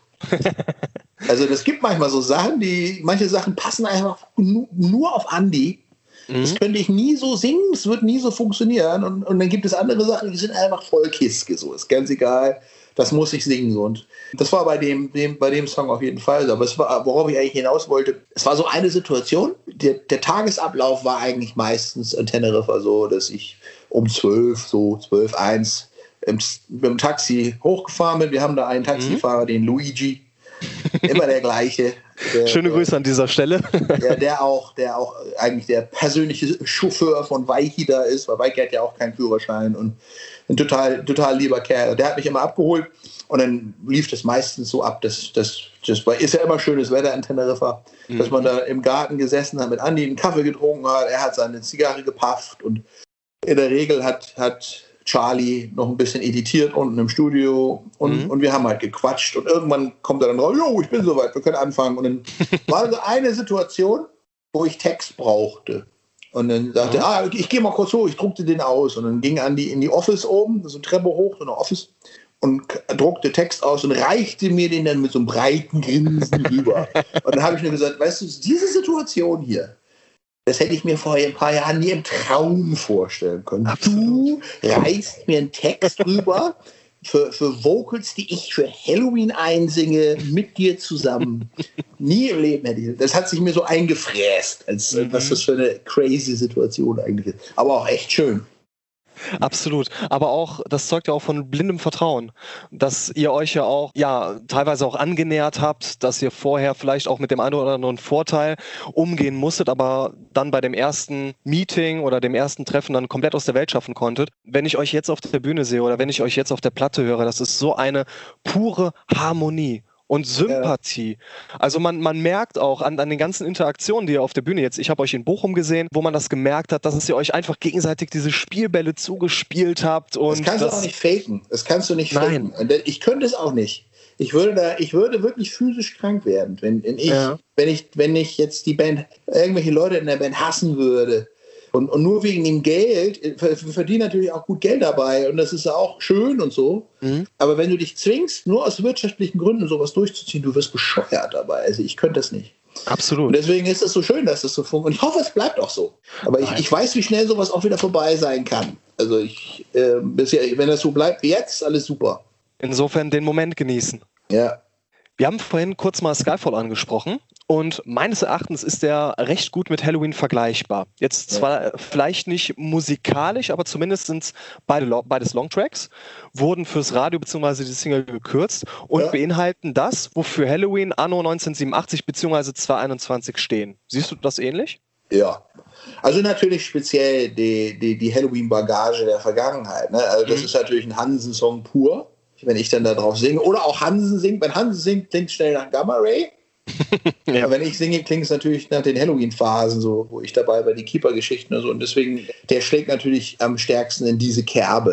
Also das gibt manchmal so Sachen, die, manche Sachen passen einfach nu, nur auf Andi. Mhm. Das könnte ich nie so singen, es wird nie so funktionieren. Und, und dann gibt es andere Sachen, die sind einfach voll Kiske. So. Ist ganz egal, das muss ich singen. So. Und das war bei dem, dem, bei dem Song auf jeden Fall so. Aber es war, worauf ich eigentlich hinaus wollte, es war so eine Situation, der, der Tagesablauf war eigentlich meistens in Teneriffa so, dass ich um zwölf, so zwölf, eins im, mit dem Taxi hochgefahren bin. Wir haben da einen Taxifahrer, mhm. den Luigi, immer der gleiche. Der, Schöne Grüße der, an dieser Stelle. Der, der, auch, der auch eigentlich der persönliche Chauffeur von Weiki da ist, weil Weiki hat ja auch keinen Führerschein und ein total, total lieber Kerl. Der hat mich immer abgeholt und dann lief das meistens so ab, dass das, das ist ja immer schönes Wetter in Teneriffa, mhm. dass man da im Garten gesessen hat, mit Andi einen Kaffee getrunken hat, er hat seine Zigarre gepafft und in der Regel hat, hat Charlie noch ein bisschen editiert unten im Studio und, mhm. und wir haben halt gequatscht und irgendwann kommt er dann raus, jo, ich bin soweit, wir können anfangen. Und dann war so eine Situation, wo ich Text brauchte. Und dann sagte er, ah, ich gehe mal kurz hoch, ich druckte den aus. Und dann ging Andi in die Office oben, so eine Treppe hoch, so eine Office, und druckte Text aus und reichte mir den dann mit so einem breiten Grinsen rüber. Und dann habe ich nur gesagt, weißt du, diese Situation hier, das hätte ich mir vor ein paar Jahren nie im Traum vorstellen können. Absolut. Du reißt mir einen Text rüber für, für Vocals, die ich für Halloween einsinge, mit dir zusammen. Nie im Leben hätte ich. Das hat sich mir so eingefräst, als mhm. was das für eine crazy Situation eigentlich ist. Aber auch echt schön. Absolut. Aber auch, das zeugt ja auch von blindem Vertrauen, dass ihr euch ja auch, ja, teilweise auch angenähert habt, dass ihr vorher vielleicht auch mit dem einen oder anderen Vorteil umgehen musstet, aber dann bei dem ersten Meeting oder dem ersten Treffen dann komplett aus der Welt schaffen konntet. Wenn ich euch jetzt auf der Bühne sehe oder wenn ich euch jetzt auf der Platte höre, das ist so eine pure Harmonie und Sympathie. Also man, man merkt auch an, an den ganzen Interaktionen, die ihr auf der Bühne jetzt, ich habe euch in Bochum gesehen, wo man das gemerkt hat, dass ihr euch einfach gegenseitig diese Spielbälle zugespielt habt. Und das kannst das, du auch nicht faken. Das kannst du nicht faken. Nein. Ich könnte es auch nicht. Ich würde da, ich würde wirklich physisch krank werden, wenn, wenn ich, ja. wenn ich, wenn ich jetzt die Band, irgendwelche Leute in der Band hassen würde. Und, und nur wegen dem Geld, wir verdienen natürlich auch gut Geld dabei und das ist ja auch schön und so. Mhm. Aber wenn du dich zwingst, nur aus wirtschaftlichen Gründen sowas durchzuziehen, du wirst bescheuert dabei. Also ich könnte das nicht. Absolut. Und deswegen ist es so schön, dass das so funktioniert. Und ich hoffe, es bleibt auch so. Aber ich, ich weiß, wie schnell sowas auch wieder vorbei sein kann. Also ich, äh, bisher, wenn das so bleibt wie jetzt, alles super. Insofern den Moment genießen. Ja. Wir haben vorhin kurz mal Skyfall angesprochen und meines Erachtens ist der recht gut mit Halloween vergleichbar. Jetzt zwar ja. vielleicht nicht musikalisch, aber zumindest sind es beide, beides Longtracks, wurden fürs Radio bzw. die Single gekürzt und ja. beinhalten das, wofür Halloween anno neunzehnhundertsiebenundachtzig bzw. zweitausendeinundzwanzig stehen. Siehst du das ähnlich? Ja. Also natürlich speziell die, die, die Halloween-Bagage der Vergangenheit. Ne? Also das mhm. ist natürlich ein Hansen-Song pur. Wenn ich dann da drauf singe. Oder auch Hansen singt. Wenn Hansen singt, klingt es schnell nach Gamma Ray. ja. Aber wenn ich singe, klingt es natürlich nach den Halloween-Phasen, so, wo ich dabei war, die Keeper-Geschichten und so. Und deswegen, der schlägt natürlich am stärksten in diese Kerbe. Ne?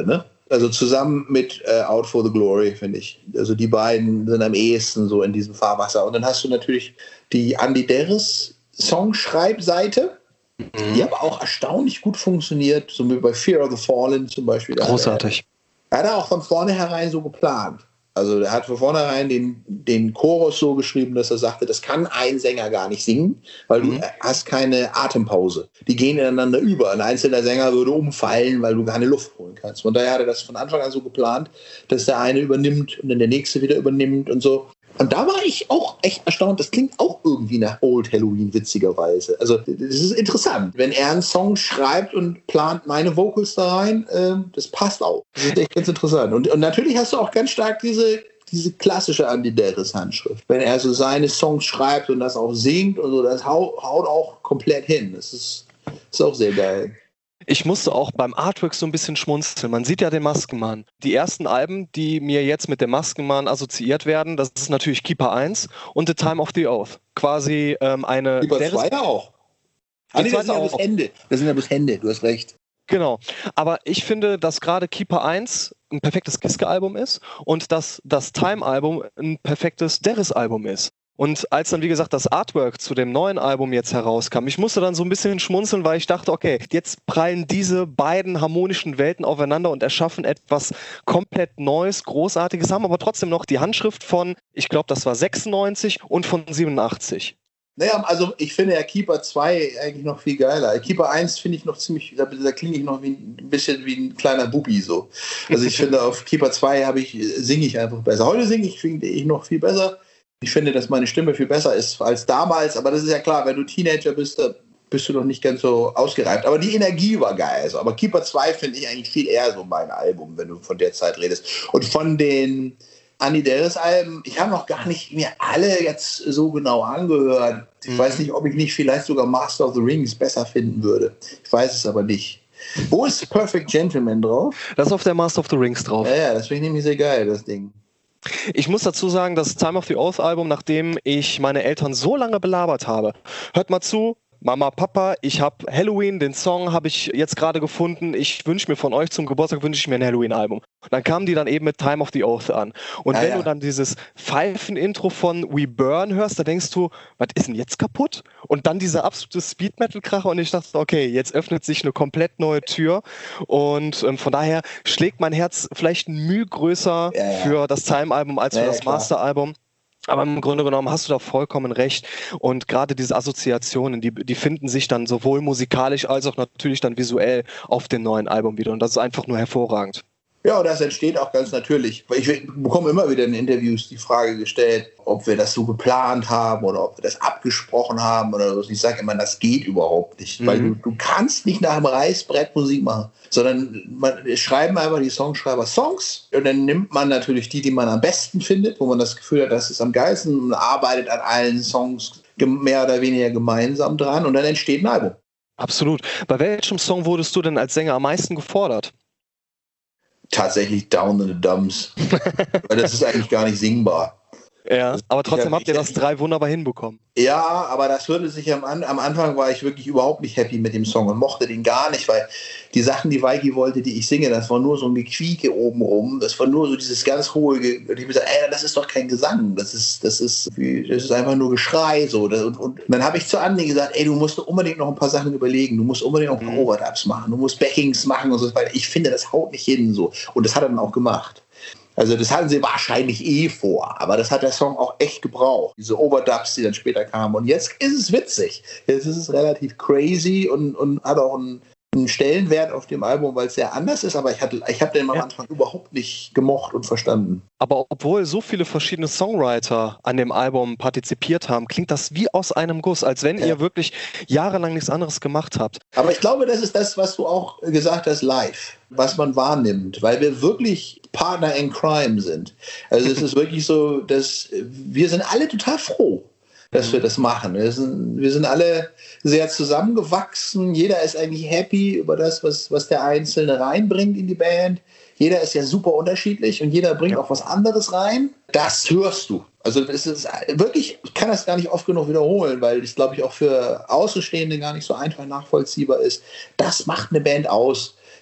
Also zusammen mit äh, Out for the Glory, finde ich. Also die beiden sind am ehesten so in diesem Fahrwasser. Und dann hast du natürlich die Andy Deris Songschreibseite, mhm. die aber auch erstaunlich gut funktioniert, so wie bei Fear of the Fallen zum Beispiel. Großartig. Er hat er auch von vornherein so geplant. Also er hat von vornherein den, den Chorus so geschrieben, dass er sagte, das kann ein Sänger gar nicht singen, weil mhm. du hast keine Atempause. Die gehen ineinander über. Ein einzelner Sänger würde umfallen, weil du keine Luft holen kannst. Von daher hat er das von Anfang an so geplant, dass der eine übernimmt und dann der nächste wieder übernimmt und so. Und da war ich auch echt erstaunt. Das klingt auch irgendwie nach Old Halloween, witzigerweise. Also das ist interessant. Wenn er einen Song schreibt und plant meine Vocals da rein, äh, das passt auch. Das ist echt ganz interessant. Und, und natürlich hast du auch ganz stark diese, diese klassische Andy Deris Handschrift. Wenn er so seine Songs schreibt und das auch singt und so, das haut, haut auch komplett hin. Das ist, ist auch sehr geil. Ich musste auch beim Artwork so ein bisschen schmunzeln. Man sieht ja den Maskenmann. Die ersten Alben, die mir jetzt mit dem Maskenmann assoziiert werden, das ist natürlich Keeper eins und The Time of the Oath. Quasi ähm, eine... Keeper zwei ja auch. Ah, nee, das sind ja bloß Hände. Das sind ja bloß Hände, du hast recht. Genau. Aber ich finde, dass gerade Keeper eins ein perfektes Kiske-Album ist und dass das Time-Album ein perfektes Deris-Album ist. Und als dann, wie gesagt, das Artwork zu dem neuen Album jetzt herauskam, ich musste dann so ein bisschen schmunzeln, weil ich dachte, okay, jetzt prallen diese beiden harmonischen Welten aufeinander und erschaffen etwas komplett Neues, Großartiges, haben aber trotzdem noch die Handschrift von, ich glaube, das war sechsundneunzig und von siebenundachtzig. Naja, also ich finde ja Keeper zwei eigentlich noch viel geiler. Keeper eins finde ich noch ziemlich, da, da klinge ich noch wie ein bisschen wie ein kleiner Bubi so. Also ich finde, auf Keeper zwei habe ich, singe ich einfach besser. Heute singe ich, finde ich, noch viel besser. Ich finde, dass meine Stimme viel besser ist als damals, aber das ist ja klar, wenn du Teenager bist, da bist du noch nicht ganz so ausgereift. Aber die Energie war geil. Also. Aber Keeper zwei finde ich eigentlich viel eher so mein Album, wenn du von der Zeit redest. Und von den Andy Deris Alben, ich habe noch gar nicht mir alle jetzt so genau angehört. Ich mhm. weiß nicht, ob ich nicht vielleicht sogar Master of the Rings besser finden würde. Ich weiß es aber nicht. Wo ist Perfect Gentleman drauf? Das ist auf der Master of the Rings drauf. Ja, ja, das finde ich nämlich sehr geil, das Ding. Ich muss dazu sagen, das Time of the Oath Album, nachdem ich meine Eltern so lange belabert habe, hört mal zu, Mama, Papa, ich habe Halloween, den Song habe ich jetzt gerade gefunden, ich wünsche mir von euch zum Geburtstag, wünsche ich mir ein Halloween-Album. Und dann kamen die dann eben mit Time of the Oath an. Und ja, wenn ja. du dann dieses Pfeifen-Intro von We Burn hörst, da denkst du, was ist denn jetzt kaputt? Und dann dieser absolute Speed-Metal-Kracher und ich dachte, okay, jetzt öffnet sich eine komplett neue Tür und ähm, von daher schlägt mein Herz vielleicht ein Mühe größer ja, ja. für das Time-Album als für ja, das Master-Album. Aber im Grunde genommen hast du da vollkommen recht. Und gerade diese Assoziationen, die, die finden sich dann sowohl musikalisch als auch natürlich dann visuell auf dem neuen Album wieder. Und das ist einfach nur hervorragend. Ja, und das entsteht auch ganz natürlich. Ich bekomme immer wieder in Interviews die Frage gestellt, ob wir das so geplant haben oder ob wir das abgesprochen haben oder so. Ich sage immer, das geht überhaupt nicht. Mhm. Weil du, du kannst nicht nach dem Reißbrett Musik machen, sondern man schreiben einfach die Songschreiber Songs und dann nimmt man natürlich die, die man am besten findet, wo man das Gefühl hat, das ist am geilsten und arbeitet an allen Songs mehr oder weniger gemeinsam dran und dann entsteht ein Album. Absolut. Bei welchem Song wurdest du denn als Sänger am meisten gefordert? Tatsächlich Down in the Dumps. Weil das ist eigentlich gar nicht singbar. Ja, aber trotzdem habt ihr das drei wunderbar hinbekommen. Ja, aber das würde sich am, am Anfang war ich wirklich überhaupt nicht happy mit dem Song und mochte den gar nicht, weil die Sachen, die Weiki wollte, die ich singe, das war nur so ein Gequieke obenrum, das war nur so dieses ganz hohe, und ich habe gesagt, ey, das ist doch kein Gesang, das ist, das ist, das ist einfach nur Geschrei, so. Und, und dann habe ich zu Andi gesagt, ey, du musst unbedingt noch ein paar Sachen überlegen, du musst unbedingt noch ein paar mhm. Overdubs machen, du musst Backings machen und so, weil ich finde, das haut nicht hin, so. Und das hat er dann auch gemacht. Also das hatten sie wahrscheinlich eh vor, aber das hat der Song auch echt gebraucht. Diese Overdubs, die dann später kamen. Und jetzt ist es witzig. Jetzt ist es relativ crazy und, und hat auch einen, einen Stellenwert auf dem Album, weil es sehr anders ist. Aber ich, hatte, ich habe den am ja. Anfang überhaupt nicht gemocht und verstanden. Aber obwohl so viele verschiedene Songwriter an dem Album partizipiert haben, klingt das wie aus einem Guss, als wenn ja. ihr wirklich jahrelang nichts anderes gemacht habt. Aber ich glaube, das ist das, was du auch gesagt hast, live, was man wahrnimmt, weil wir wirklich Partner in Crime sind. Also es ist wirklich so, dass wir sind alle total froh, dass mhm. wir das machen. Wir sind, wir sind alle sehr zusammengewachsen. Jeder ist eigentlich happy über das, was, was der Einzelne reinbringt in die Band. Jeder ist ja super unterschiedlich und jeder bringt ja. auch was anderes rein. Das hörst du. Also es ist wirklich, ich kann das gar nicht oft genug wiederholen, weil es, glaube ich, auch für Außenstehende gar nicht so einfach nachvollziehbar ist. Das macht eine Band aus.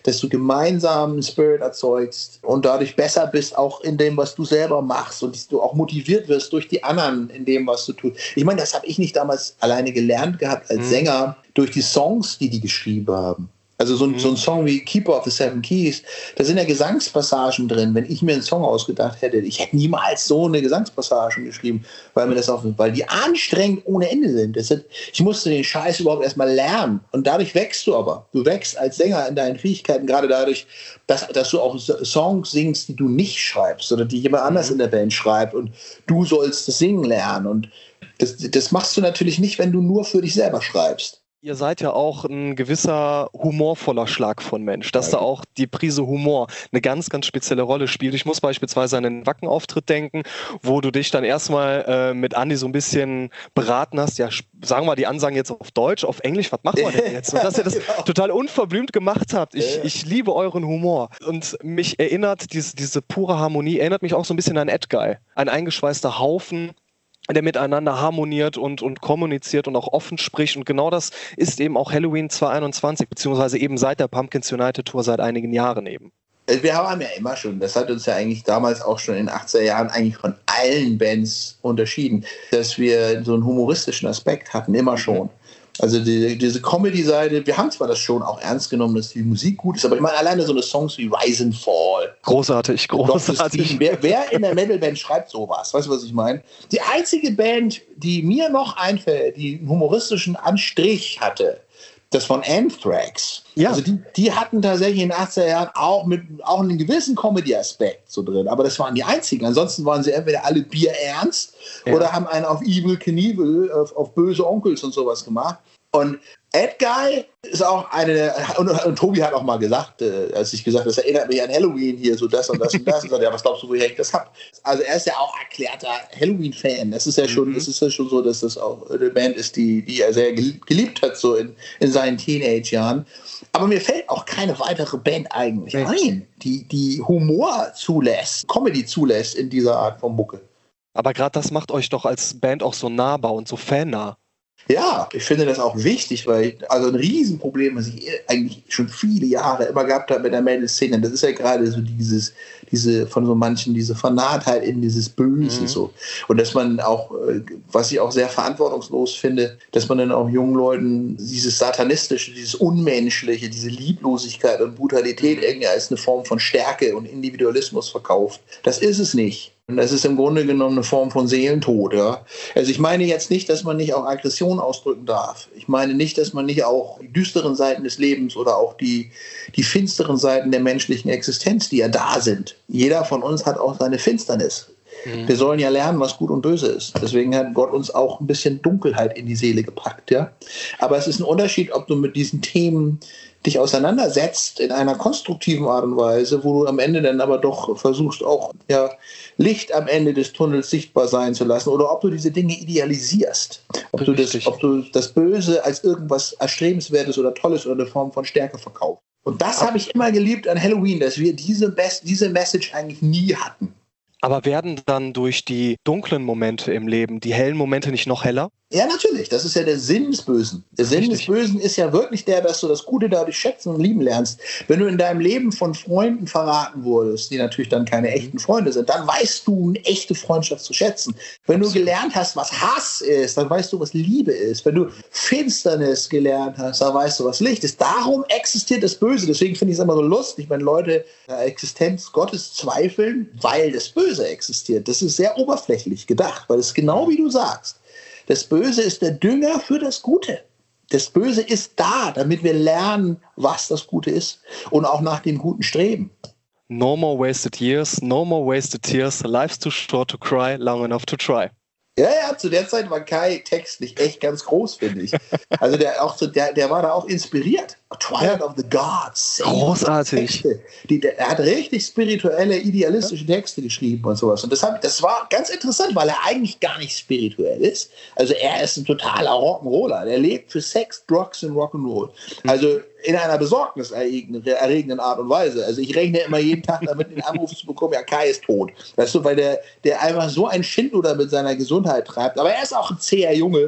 dass du gemeinsam einen Spirit erzeugst und dadurch besser bist auch in dem, was du selber machst und dass du auch motiviert wirst durch die anderen in dem, was du tust. Ich meine, das habe ich nicht damals alleine gelernt gehabt als mhm. Sänger durch die Songs, die die geschrieben haben. Also so ein, mhm. so ein Song wie Keeper of the Seven Keys, da sind ja Gesangspassagen drin. Wenn ich mir einen Song ausgedacht hätte, ich hätte niemals so eine Gesangspassage geschrieben, weil mir das auch, weil die anstrengend ohne Ende sind. Das sind. Ich musste den Scheiß überhaupt erstmal lernen. Und dadurch wächst du aber. Du wächst als Sänger in deinen Fähigkeiten, gerade dadurch, dass, dass du auch Songs singst, die du nicht schreibst oder die jemand anders mhm. in der Band schreibt und du sollst das Singen lernen. Und das, das machst du natürlich nicht, wenn du nur für dich selber schreibst. Ihr seid ja auch ein gewisser humorvoller Schlag von Mensch, dass da auch die Prise Humor eine ganz, ganz spezielle Rolle spielt. Ich muss beispielsweise an den Wacken-Auftritt denken, wo du dich dann erstmal äh, mit Andi so ein bisschen beraten hast, ja, sagen wir die Ansagen jetzt auf Deutsch, auf Englisch, was machen wir denn jetzt? Und dass ihr das genau. total unverblümt gemacht habt. Ich, ja. ich liebe euren Humor. Und mich erinnert, diese, diese pure Harmonie, erinnert mich auch so ein bisschen an Edguy. Ein eingeschweißter Haufen, der miteinander harmoniert und, und kommuniziert und auch offen spricht. Und genau das ist eben auch Helloween zwanzig einundzwanzig, beziehungsweise eben seit der Pumpkins United Tour seit einigen Jahren eben. Wir haben ja immer schon, das hat uns ja eigentlich damals auch schon in den achtziger Jahren eigentlich von allen Bands unterschieden, dass wir so einen humoristischen Aspekt hatten, immer schon. Also die, diese Comedy-Seite, wir haben zwar das schon auch ernst genommen, dass die Musik gut ist, aber ich meine alleine so eine Songs wie Rise and Fall. Großartig, großartig. Wer, wer in der Metal-Band schreibt sowas? Weißt du, was ich meine? Die einzige Band, die mir noch einfällt, die einen humoristischen Anstrich hatte, das von Anthrax. Ja. Also die, die hatten tatsächlich in den achtziger Jahren auch, mit, auch einen gewissen Comedy-Aspekt so drin, aber das waren die einzigen. Ansonsten waren sie entweder alle bierernst ja. oder haben einen auf Evil Knievel, auf, auf böse Onkels und sowas gemacht. Und Edguy ist auch eine, und, und Tobi hat auch mal gesagt, äh, als ich gesagt habe, das erinnert mich an Halloween hier, so das und das und das. Und sagt, ja, was glaubst du, woher ich das hab? Also er ist ja auch erklärter Halloween-Fan. Das ist ja schon, mhm. das ist ja schon so, dass das auch eine Band ist, die, die er sehr geliebt hat, so in, in seinen Teenage-Jahren. Aber mir fällt auch keine weitere Band eigentlich okay. ein, die, die Humor zulässt, Comedy zulässt in dieser Art von Mucke. Aber gerade das macht euch doch als Band auch so nahbar und so fannah. Ja, ich finde das auch wichtig, weil also ein Riesenproblem, was ich eigentlich schon viele Jahre immer gehabt habe mit der Metal-Szene, das ist ja gerade so dieses, diese von so manchen, diese Vernahtheit in dieses Böse mhm. so. Und dass man auch, was ich auch sehr verantwortungslos finde, dass man dann auch jungen Leuten dieses Satanistische, dieses Unmenschliche, diese Lieblosigkeit und Brutalität irgendwie als eine Form von Stärke und Individualismus verkauft. Das ist es nicht. Und das ist im Grunde genommen eine Form von Seelentod. Ja? Also ich meine jetzt nicht, dass man nicht auch Aggression ausdrücken darf. Ich meine nicht, dass man nicht auch die düsteren Seiten des Lebens oder auch die, die finsteren Seiten der menschlichen Existenz, die ja da sind. Jeder von uns hat auch seine Finsternis. Mhm. Wir sollen ja lernen, was gut und böse ist. Deswegen hat Gott uns auch ein bisschen Dunkelheit in die Seele gepackt. Ja? Aber es ist ein Unterschied, ob du mit diesen Themen dich auseinandersetzt in einer konstruktiven Art und Weise, wo du am Ende dann aber doch versuchst, auch ja, Licht am Ende des Tunnels sichtbar sein zu lassen, oder ob du diese Dinge idealisierst. Ob du das, ob du das Böse als irgendwas Erstrebenswertes oder Tolles oder eine Form von Stärke verkaufst. Und das habe ich immer geliebt an Halloween, dass wir diese, Best, diese Message eigentlich nie hatten. Aber werden dann durch die dunklen Momente im Leben die hellen Momente nicht noch heller? Ja, natürlich. Das ist ja der Sinn des Bösen. Der Sinn Richtig. des Bösen ist ja wirklich der, dass du das Gute dadurch schätzen und lieben lernst. Wenn du in deinem Leben von Freunden verraten wurdest, die natürlich dann keine echten Freunde sind, dann weißt du eine echte Freundschaft zu schätzen. Wenn Absolut. du gelernt hast, was Hass ist, dann weißt du, was Liebe ist. Wenn du Finsternis gelernt hast, dann weißt du, was Licht ist. Darum existiert das Böse. Deswegen finde ich es immer so lustig, wenn Leute der Existenz Gottes zweifeln, weil das Böse existiert. Das ist sehr oberflächlich gedacht, weil es genau wie du sagst. Das Böse ist der Dünger für das Gute. Das Böse ist da, damit wir lernen, was das Gute ist und auch nach dem Guten streben. No more wasted years, no more wasted tears. Life's too short to cry, long enough to try. Ja, ja, zu der Zeit war Kai textlich echt ganz groß, finde ich. Also der, auch so, der, der war da auch inspiriert. Twilight of the Gods. Großartig. Die, der, er hat richtig spirituelle, idealistische Texte geschrieben und sowas. Und das, hab, das war ganz interessant, weil er eigentlich gar nicht spirituell ist. Also er ist ein totaler Rock'n'Roller. Der lebt für Sex, Drugs und Rock'n'Roll. Also in einer besorgniserregenden Art und Weise. Also ich rechne immer jeden Tag damit, den Anruf zu bekommen, ja, Kai ist tot. Weißt du, weil der, der einfach so ein Schindluder mit seiner Gesundheit treibt. Aber er ist auch ein zäher Junge.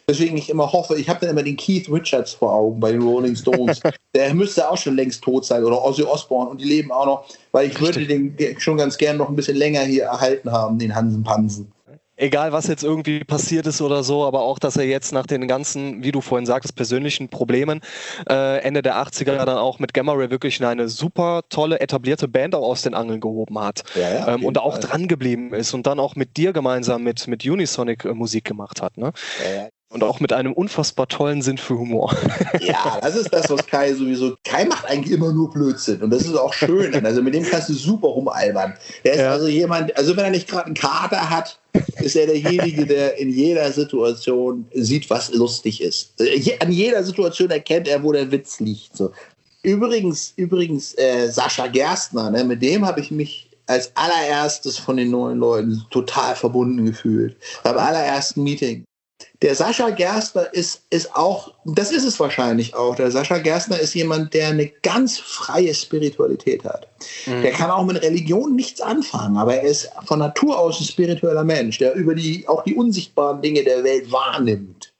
Deswegen ich immer hoffe, ich habe dann immer den Keith Richards vor Augen bei den Rolling Stones. Der müsste auch schon längst tot sein. Oder Ozzy Osbourne. Und die leben auch noch. Weil ich Richtig. würde den schon ganz gern noch ein bisschen länger hier erhalten haben, den Hansen Pansen. Egal, was jetzt irgendwie passiert ist oder so, aber auch, dass er jetzt nach den ganzen, wie du vorhin sagtest, persönlichen Problemen äh, Ende der achtziger dann auch mit Gamma Ray wirklich eine super tolle, etablierte Band auch aus den Angeln gehoben hat. Ja, ja, ähm, und auch Fall. dran geblieben ist und dann auch mit dir gemeinsam mit, mit Unisonic äh, Musik gemacht hat. Ne? Ja, ja. Und auch mit einem unfassbar tollen Sinn für Humor. Ja, das ist das, was Kai sowieso... Kai macht eigentlich immer nur Blödsinn. Und das ist auch schön. Also mit dem kannst du super rumalbern. Der ist ja. also jemand... Also wenn er nicht gerade einen Kater hat, ist er derjenige, der in jeder Situation sieht, was lustig ist. An jeder Situation erkennt er, wo der Witz liegt. So. Übrigens, übrigens äh, Sascha Gerstner, ne, mit dem habe ich mich als allererstes von den neuen Leuten total verbunden gefühlt. Beim allerersten Meeting. Der Sascha Gerstner ist, ist auch, das ist es wahrscheinlich auch, der Sascha Gerstner ist jemand, der eine ganz freie Spiritualität hat. Mhm. Der kann auch mit Religion nichts anfangen, aber er ist von Natur aus ein spiritueller Mensch, der über die, auch die unsichtbaren Dinge der Welt wahrnimmt.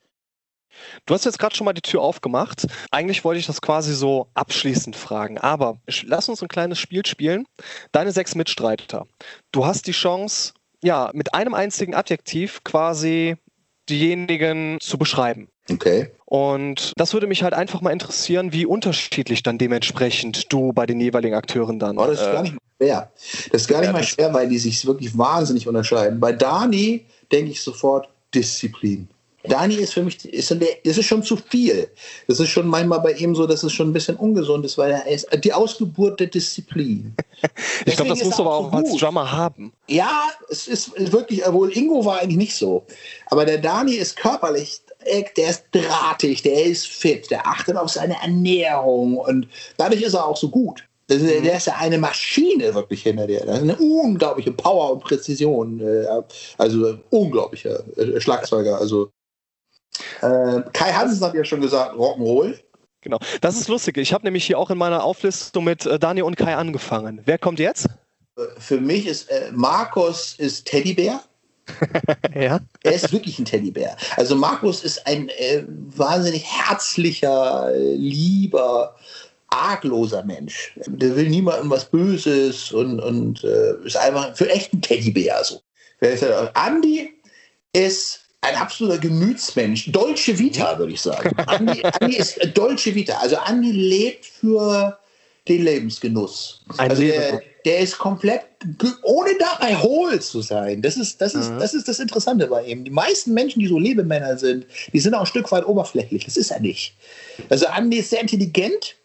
Du hast jetzt gerade schon mal die Tür aufgemacht. Eigentlich wollte ich das quasi so abschließend fragen, aber lass uns ein kleines Spiel spielen. Deine sechs Mitstreiter. Du hast die Chance, ja, mit einem einzigen Adjektiv quasi diejenigen zu beschreiben. Okay. Und das würde mich halt einfach mal interessieren, wie unterschiedlich dann dementsprechend du bei den jeweiligen Akteuren dann... Oh, das ist äh, gar nicht mal schwer. Das ist gar nicht mal schwer, weil die sich wirklich wahnsinnig unterscheiden. Bei Dani denke ich sofort Disziplin. Dani ist für mich, ist, das ist schon zu viel. Das ist schon manchmal bei ihm so, dass es schon ein bisschen ungesund ist, weil er ist die Ausgeburt der Disziplin. Ich glaube, das musst du aber auch so als Drummer haben. Ja, es ist wirklich, obwohl Ingo war eigentlich nicht so. Aber der Dani ist körperlich, der ist drahtig, der ist fit, der achtet auf seine Ernährung und dadurch ist er auch so gut. Das ist, mhm. Der ist ja eine Maschine wirklich hinter dir. Das ist eine unglaubliche Power und Präzision. Also unglaublicher Schlagzeuger. Also Äh, Kai Hansen hat ja schon gesagt, Rock'n'Roll. Genau, das ist lustig. Ich habe nämlich hier auch in meiner Auflistung mit äh, Daniel und Kai angefangen. Wer kommt jetzt? Für mich ist äh, Markus ist Teddybär. Ja. Er ist wirklich ein Teddybär. Also Markus ist ein äh, wahnsinnig herzlicher, lieber, argloser Mensch. Der will niemandem was Böses und, und äh, ist einfach für echt ein Teddybär. So. Andi ist ein absoluter Gemütsmensch. Dolce Vita, würde ich sagen. Andi, Andi ist Dolce Vita. Also Andi lebt für den Lebensgenuss. Ein also Leben. der, der ist komplett, ohne dabei hohl zu sein. Das ist, das, ist, mhm. das ist das Interessante bei ihm. Die meisten Menschen, die so Lebemänner sind, die sind auch ein Stück weit oberflächlich. Das ist er nicht. Also Andi ist sehr intelligent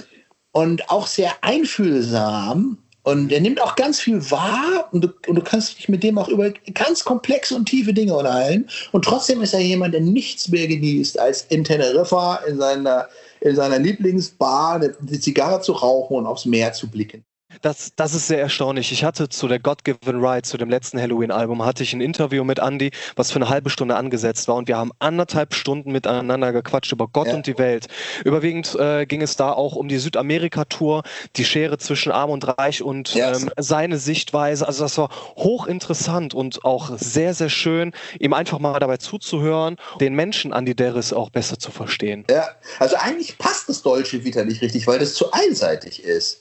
und auch sehr einfühlsam. Und er nimmt auch ganz viel wahr und du, und du kannst dich mit dem auch über ganz komplexe und tiefe Dinge unterhalten. Und trotzdem ist er jemand, der nichts mehr genießt, als in Teneriffa in seiner, in seiner Lieblingsbar eine, eine Zigarre zu rauchen und aufs Meer zu blicken. Das, das ist sehr erstaunlich. Ich hatte zu der God Given Right, zu dem letzten Halloween-Album, hatte ich ein Interview mit Andy, was für eine halbe Stunde angesetzt war und wir haben anderthalb Stunden miteinander gequatscht über Gott ja. und die Welt. Überwiegend äh, ging es da auch um die Südamerika-Tour, die Schere zwischen Arm und Reich und yes. ähm, seine Sichtweise. Also das war hochinteressant und auch sehr, sehr schön, ihm einfach mal dabei zuzuhören, den Menschen Andy Deris auch besser zu verstehen. Ja, also eigentlich passt das Dolce Vita nicht richtig, weil das zu einseitig ist.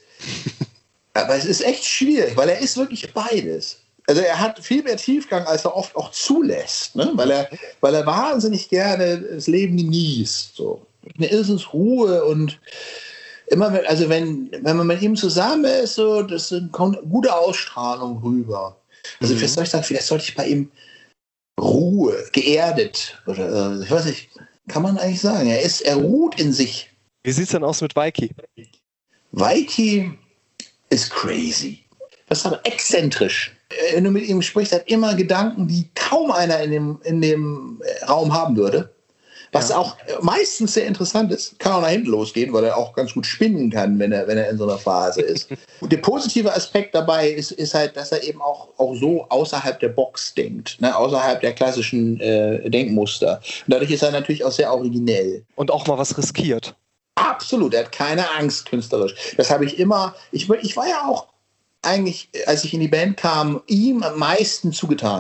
Aber es ist echt schwierig, weil er ist wirklich beides. Also er hat viel mehr Tiefgang, als er oft auch zulässt, ne? weil, er, weil er wahnsinnig gerne das Leben genießt. So. Eine Irrsinnsruhe und immer, wenn, also wenn, wenn man mit ihm zusammen ist, so, das kommt eine gute Ausstrahlung rüber. Also mhm. vielleicht soll ich sagen, vielleicht sollte ich bei ihm Ruhe, geerdet oder ich weiß nicht, kann man eigentlich sagen. Er ist, er ruht in sich. Wie sieht es denn aus mit Weiki? Weiki ist crazy. Das ist aber exzentrisch. Wenn du mit ihm sprichst, hat immer Gedanken, die kaum einer in dem, in dem Raum haben würde. Was ja. auch meistens sehr interessant ist. Kann auch nach hinten losgehen, weil er auch ganz gut spinnen kann, wenn er, wenn er in so einer Phase ist. Und der positive Aspekt dabei ist, ist halt, dass er eben auch, auch so außerhalb der Box denkt, ne? Außerhalb der klassischen äh, Denkmuster. Und dadurch ist er natürlich auch sehr originell. Und auch mal was riskiert. Absolut, er hat keine Angst künstlerisch. Das habe ich immer, ich, ich war ja auch eigentlich, als ich in die Band kam, ihm am meisten zugetan.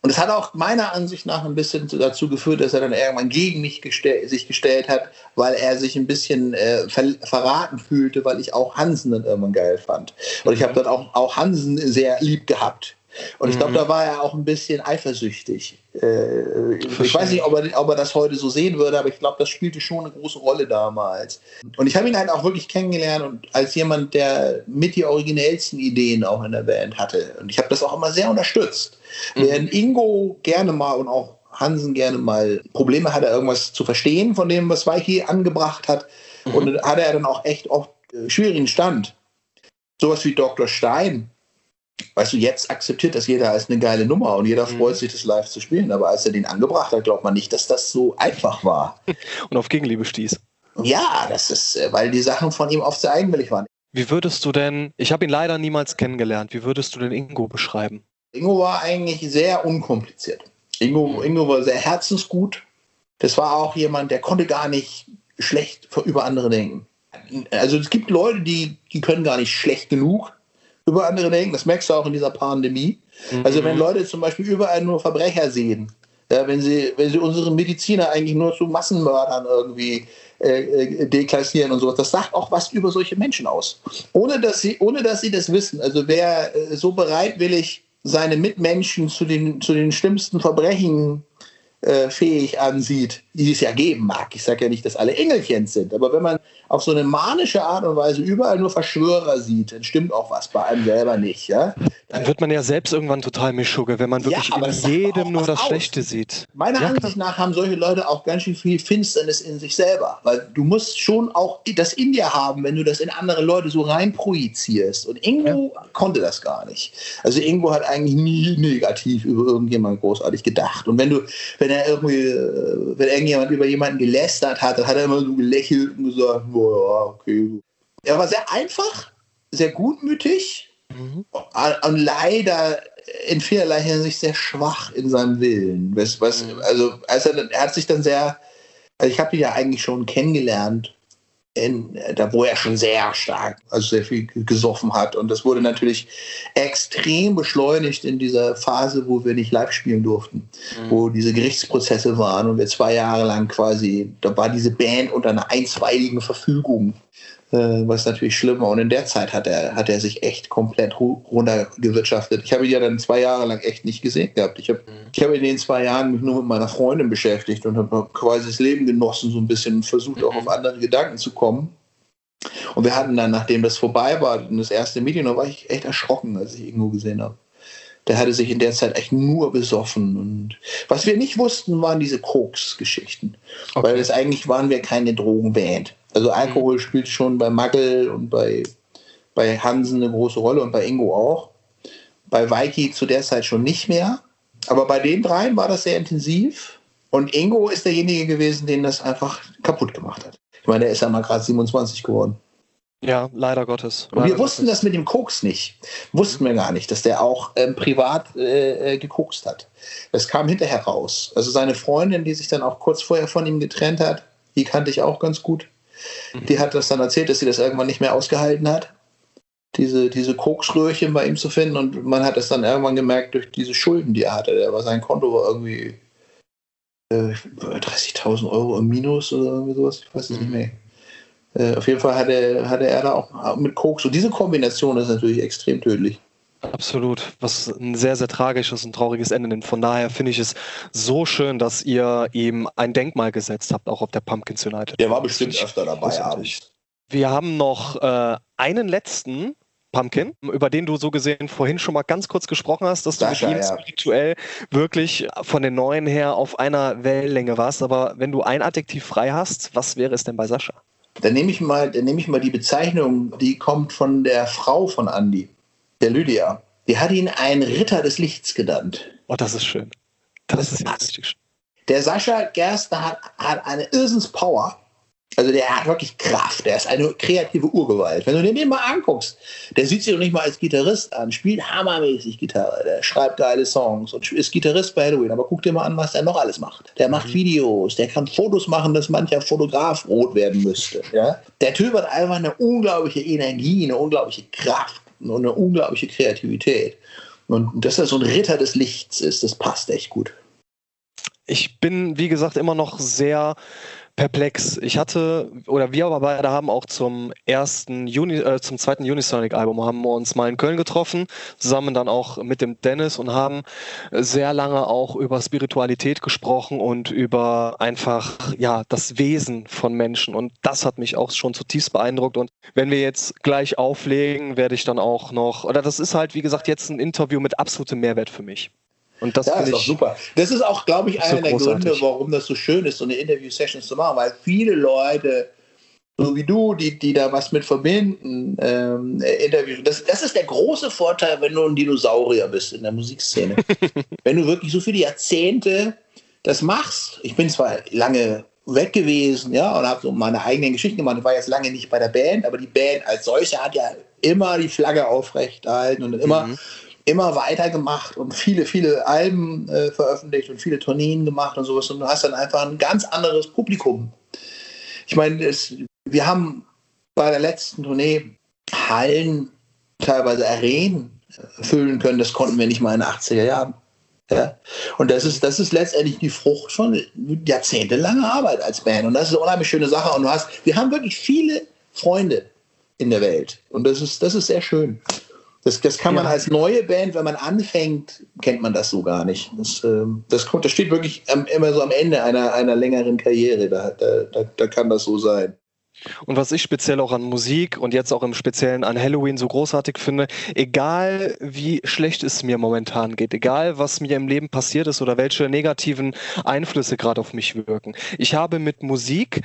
Und es hat auch meiner Ansicht nach ein bisschen dazu geführt, dass er dann irgendwann gegen mich gestell, sich gestellt hat, weil er sich ein bisschen äh, ver verraten fühlte, weil ich auch Hansen dann irgendwann geil fand. Und ich habe dann auch, auch Hansen sehr lieb gehabt. Und ich glaube, da war er auch ein bisschen eifersüchtig. Äh, ich weiß nicht, ob er, ob er das heute so sehen würde, aber ich glaube, das spielte schon eine große Rolle damals. Und ich habe ihn halt auch wirklich kennengelernt und als jemand, der mit die originellsten Ideen auch in der Band hatte. Und ich habe das auch immer sehr unterstützt. Mhm. Während Ingo gerne mal und auch Hansen gerne mal Probleme hatte, irgendwas zu verstehen von dem, was Weiki angebracht hat. Mhm. Und hatte er dann auch echt oft äh, schwierigen Stand. Sowas wie Doktor Stein. Weißt du, jetzt akzeptiert das jeder als eine geile Nummer und jeder mhm. freut sich, das live zu spielen. Aber als er den angebracht hat, glaubt man nicht, dass das so einfach war. Und auf Gegenliebe stieß. Ja, das ist, weil die Sachen von ihm oft sehr eigenwillig waren. Wie würdest du denn, ich habe ihn leider niemals kennengelernt, wie würdest du denn Ingo beschreiben? Ingo war eigentlich sehr unkompliziert. Ingo, Ingo war sehr herzensgut. Das war auch jemand, der konnte gar nicht schlecht über andere denken. Also es gibt Leute, die, die können gar nicht schlecht genug über andere denken. Das merkst du auch in dieser Pandemie. Mhm. Also wenn Leute zum Beispiel überall nur Verbrecher sehen, ja, wenn sie, wenn sie unsere Mediziner eigentlich nur zu Massenmördern irgendwie äh, deklassieren und sowas, das sagt auch was über solche Menschen aus. Ohne dass sie, ohne dass sie das wissen. Also wer äh, so bereitwillig seine Mitmenschen zu den, zu den schlimmsten Verbrechen äh, fähig ansieht, die es ja geben mag. Ich sage ja nicht, dass alle Engelchen sind, aber wenn man auf so eine manische Art und Weise überall nur Verschwörer sieht, dann stimmt auch was bei einem selber nicht. Ja? Dann wird man ja selbst irgendwann total Mischugge, wenn man wirklich ja, in jedem nur das aus. Schlechte sieht. Meiner ja, Ansicht nach haben solche Leute auch ganz schön viel Finsternis in sich selber, weil du musst schon auch das in dir haben, wenn du das in andere Leute so rein projizierst. Und Ingo ja. konnte das gar nicht. Also Ingo hat eigentlich nie negativ über irgendjemanden großartig gedacht. Und wenn du, wenn er irgendwie, wenn irgendjemand über jemanden gelästert hat, dann hat er immer so gelächelt und gesagt, boah, okay. Er war sehr einfach, sehr gutmütig. Mhm. Und leider in vielerlei Hinsicht sehr schwach in seinem Willen. Was, was, also, also er hat sich dann sehr, also ich habe ihn ja eigentlich schon kennengelernt, in, da wo er schon sehr stark, also sehr viel gesoffen hat. Und das wurde natürlich extrem beschleunigt in dieser Phase, wo wir nicht live spielen durften, mhm. wo diese Gerichtsprozesse waren und wir zwei Jahre lang quasi, da war diese Band unter einer einstweiligen Verfügung. Was natürlich schlimm war. Und in der Zeit hat er, hat er sich echt komplett runtergewirtschaftet. Ich habe ihn ja dann zwei Jahre lang echt nicht gesehen gehabt. Ich habe mhm. ich hab in den zwei Jahren mich nur mit meiner Freundin beschäftigt und habe quasi das Leben genossen, so ein bisschen versucht, mhm. auch auf andere Gedanken zu kommen. Und wir hatten dann, nachdem das vorbei war, das erste Meeting, da war ich echt erschrocken, als ich Ingo gesehen habe. Der hatte sich in der Zeit echt nur besoffen. Und was wir nicht wussten, waren diese Koks-Geschichten. Okay. Weil es eigentlich waren wir keine Drogenband. Also Alkohol mhm. spielt schon bei Magel und bei, bei Hansen eine große Rolle und bei Ingo auch. Bei Weiki zu der Zeit schon nicht mehr. Aber bei den dreien war das sehr intensiv. Und Ingo ist derjenige gewesen, den das einfach kaputt gemacht hat. Ich meine, der ist ja mal gerade siebenundzwanzig geworden. Ja, leider Gottes. Und leider wir wussten Gottes. das mit dem Koks nicht. Wussten wir gar nicht, dass der auch ähm, privat äh, gekokst hat. Das kam hinterher raus. Also seine Freundin, die sich dann auch kurz vorher von ihm getrennt hat, die kannte ich auch ganz gut. Mhm. Die hat das dann erzählt, dass sie das irgendwann nicht mehr ausgehalten hat, diese, diese Koksröhrchen bei ihm zu finden. Und man hat es dann irgendwann gemerkt durch diese Schulden, die er hatte. Der war, sein Konto war irgendwie äh, dreißigtausend Euro im Minus oder irgendwie sowas. Ich weiß es mhm. nicht mehr. Äh, auf jeden Fall hatte, hatte er da auch mit Koks. Und diese Kombination ist natürlich extrem tödlich. Absolut, was ein sehr, sehr tragisches und trauriges Ende nimmt. Von daher finde ich es so schön, dass ihr ihm ein Denkmal gesetzt habt, auch auf der Pumpkins United. Der war bestimmt öfter dabei. Abends. Wir haben noch äh, einen letzten Pumpkin, über den du so gesehen vorhin schon mal ganz kurz gesprochen hast, dass Sascha, du mit ihm ja. spirituell wirklich von den Neuen her auf einer Wellenlänge warst. Aber wenn du ein Adjektiv frei hast, was wäre es denn bei Sascha? Dann nehme ich mal, dann nehme ich mal die Bezeichnung, die kommt von der Frau von Andi, der Lydia. Die hat ihn einen Ritter des Lichts genannt. Oh, das ist schön. Das, das ist ja richtig schön. Der Sascha Gerstner hat, hat eine Irrsinnspower. Also der hat wirklich Kraft. Der ist eine kreative Urgewalt. Wenn du den mal anguckst, der sieht sich doch nicht mal als Gitarrist an, spielt hammermäßig Gitarre, der schreibt geile Songs und ist Gitarrist bei Halloween. Aber guck dir mal an, was der noch alles macht. Der macht Videos, der kann Fotos machen, dass mancher Fotograf rot werden müsste. Ja? Der Typ hat einfach eine unglaubliche Energie, eine unglaubliche Kraft und eine unglaubliche Kreativität. Und dass er so ein Ritter des Lichts ist, das passt echt gut. Ich bin, wie gesagt, immer noch sehr perplex. Ich hatte, oder wir aber beide haben auch zum ersten Juni, äh, zum zweiten Unisonic-Album haben wir uns mal in Köln getroffen, zusammen dann auch mit dem Dennis und haben sehr lange auch über Spiritualität gesprochen und über einfach, ja, das Wesen von Menschen. Und das hat mich auch schon zutiefst beeindruckt. Und wenn wir jetzt gleich auflegen, werde ich dann auch noch, oder das ist halt, wie gesagt, jetzt ein Interview mit absolutem Mehrwert für mich. Und das ja, ist ich auch super. Das ist auch, glaube ich, einer so der großartig. Gründe, warum das so schön ist, so eine Interview-Session zu machen, weil viele Leute, so wie du, die, die da was mit verbinden, ähm, Interviews. Das, das ist der große Vorteil, wenn du ein Dinosaurier bist in der Musikszene. Wenn du wirklich so viele Jahrzehnte das machst. Ich bin zwar lange weg gewesen, ja, und habe so meine eigenen Geschichten gemacht. Ich war jetzt lange nicht bei der Band, aber die Band als solche hat ja immer die Flagge aufrechterhalten und immer mhm. immer weitergemacht und viele, viele Alben äh, veröffentlicht und viele Tourneen gemacht und sowas. Und du hast dann einfach ein ganz anderes Publikum. Ich meine, es, wir haben bei der letzten Tournee Hallen, teilweise Arenen füllen können. Das konnten wir nicht mal in den achtziger Jahren. Ja? Und das ist, das ist letztendlich die Frucht von jahrzehntelanger Arbeit als Band. Und das ist eine unheimlich schöne Sache. Und du hast, wir haben wirklich viele Freunde in der Welt. Und das ist, das ist sehr schön. Das, das kann man ja. als neue Band, wenn man anfängt, kennt man das so gar nicht. Das, ähm, das, kommt, das steht wirklich am, immer so am Ende einer, einer längeren Karriere. Da, da, da, da kann das so sein. Und was ich speziell auch an Musik und jetzt auch im Speziellen an Helloween so großartig finde, egal wie schlecht es mir momentan geht, egal was mir im Leben passiert ist oder welche negativen Einflüsse gerade auf mich wirken, ich habe mit Musik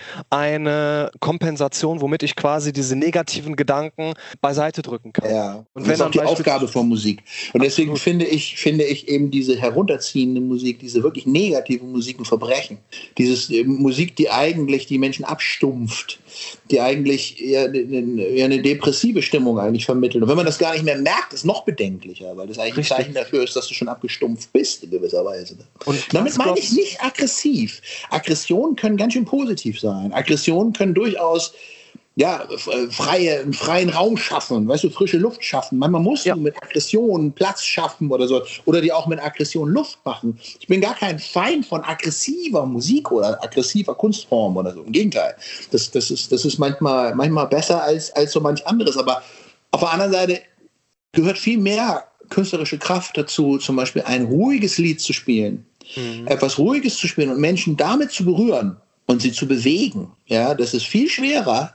eine Kompensation, womit ich quasi diese negativen Gedanken beiseite drücken kann. Ja, und das ist auch die Aufgabe von Musik. Und deswegen finde ich, finde ich eben diese herunterziehende Musik, diese wirklich negative Musik ein Verbrechen. Diese Musik, die eigentlich die Menschen abstumpft, die eigentlich eher eine depressive Stimmung eigentlich vermittelt. Und wenn man das gar nicht mehr merkt, ist noch bedenklicher, weil das eigentlich Richtig. ein Zeichen dafür ist, dass du schon abgestumpft bist in gewisser Weise. Und damit meine ich nicht aggressiv. Aggressionen können ganz schön positiv sein. Aggressionen können durchaus ja, freie, einen freien Raum schaffen, weißt du, frische Luft schaffen. Manchmal musst ja. du mit Aggression Platz schaffen oder so. Oder die auch mit Aggression Luft machen. Ich bin gar kein Feind von aggressiver Musik oder aggressiver Kunstform oder so. Im Gegenteil. Das, das, ist, das ist manchmal, manchmal besser als, als so manch anderes. Aber auf der anderen Seite gehört viel mehr künstlerische Kraft dazu, zum Beispiel ein ruhiges Lied zu spielen. Mhm. Etwas Ruhiges zu spielen und Menschen damit zu berühren und sie zu bewegen. Ja, das ist viel schwerer,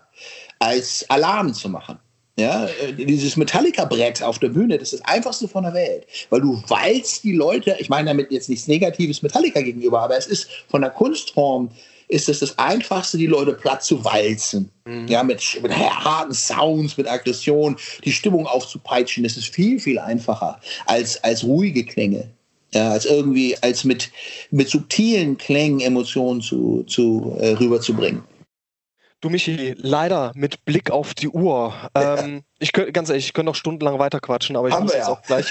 als Alarm zu machen. Ja, dieses Metallica-Brett auf der Bühne, das ist das Einfachste von der Welt. Weil du walzt die Leute, ich meine damit jetzt nichts Negatives Metallica gegenüber, aber es ist von der Kunstform, ist es das Einfachste, die Leute platt zu walzen. Mhm. Ja, mit, mit harten Sounds, mit Aggression, die Stimmung aufzupeitschen. Das ist viel, viel einfacher als, als ruhige Klänge. Ja, als irgendwie, als mit, mit subtilen Klängen Emotionen zu, zu, äh, rüberzubringen. Du Michi, leider mit Blick auf die Uhr. Ja. Ähm, ich könnte, ganz ehrlich, ich könnte noch stundenlang weiterquatschen, aber ich Haben muss jetzt ja. auch gleich.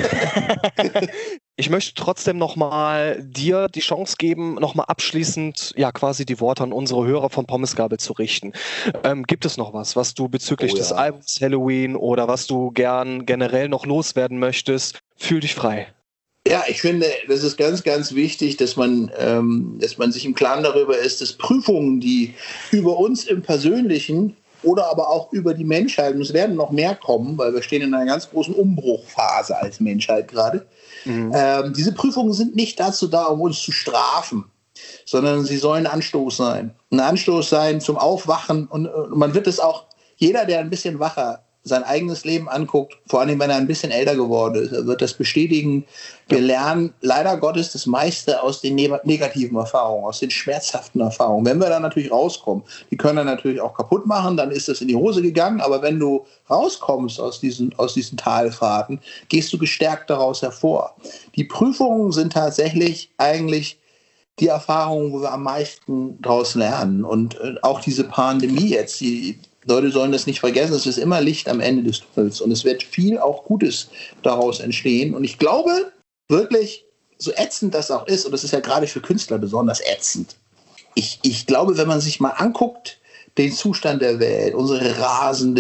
Ich möchte trotzdem nochmal dir die Chance geben, nochmal abschließend ja quasi die Worte an unsere Hörer von Pommesgabel zu richten. Ähm, gibt es noch was, was du bezüglich oh, ja. des Albums Helloween oder was du gern generell noch loswerden möchtest? Fühl dich frei. Ja, ich finde, das ist ganz, ganz wichtig, dass man, ähm, dass man sich im Klaren darüber ist, dass Prüfungen, die über uns im Persönlichen oder aber auch über die Menschheit, und es werden noch mehr kommen, weil wir stehen in einer ganz großen Umbruchphase als Menschheit gerade, mhm. ähm, diese Prüfungen sind nicht dazu da, um uns zu strafen, sondern sie sollen ein Anstoß sein. Ein Anstoß sein zum Aufwachen und, und man wird es auch, jeder, der ein bisschen wacher sein eigenes Leben anguckt, vor allem wenn er ein bisschen älter geworden ist, er wird das bestätigen. Wir lernen leider Gottes das meiste aus den negativen Erfahrungen, aus den schmerzhaften Erfahrungen. Wenn wir dann natürlich rauskommen, die können dann natürlich auch kaputt machen, dann ist das in die Hose gegangen, aber wenn du rauskommst aus diesen, aus diesen Talfahrten, gehst du gestärkt daraus hervor. Die Prüfungen sind tatsächlich eigentlich die Erfahrungen, wo wir am meisten daraus lernen. Und auch diese Pandemie jetzt, die Leute sollen das nicht vergessen, es ist immer Licht am Ende des Tunnels und es wird viel auch Gutes daraus entstehen. Und ich glaube wirklich, so ätzend das auch ist, und das ist ja gerade für Künstler besonders ätzend, ich, ich glaube, wenn man sich mal anguckt, den Zustand der Welt, unsere rasende,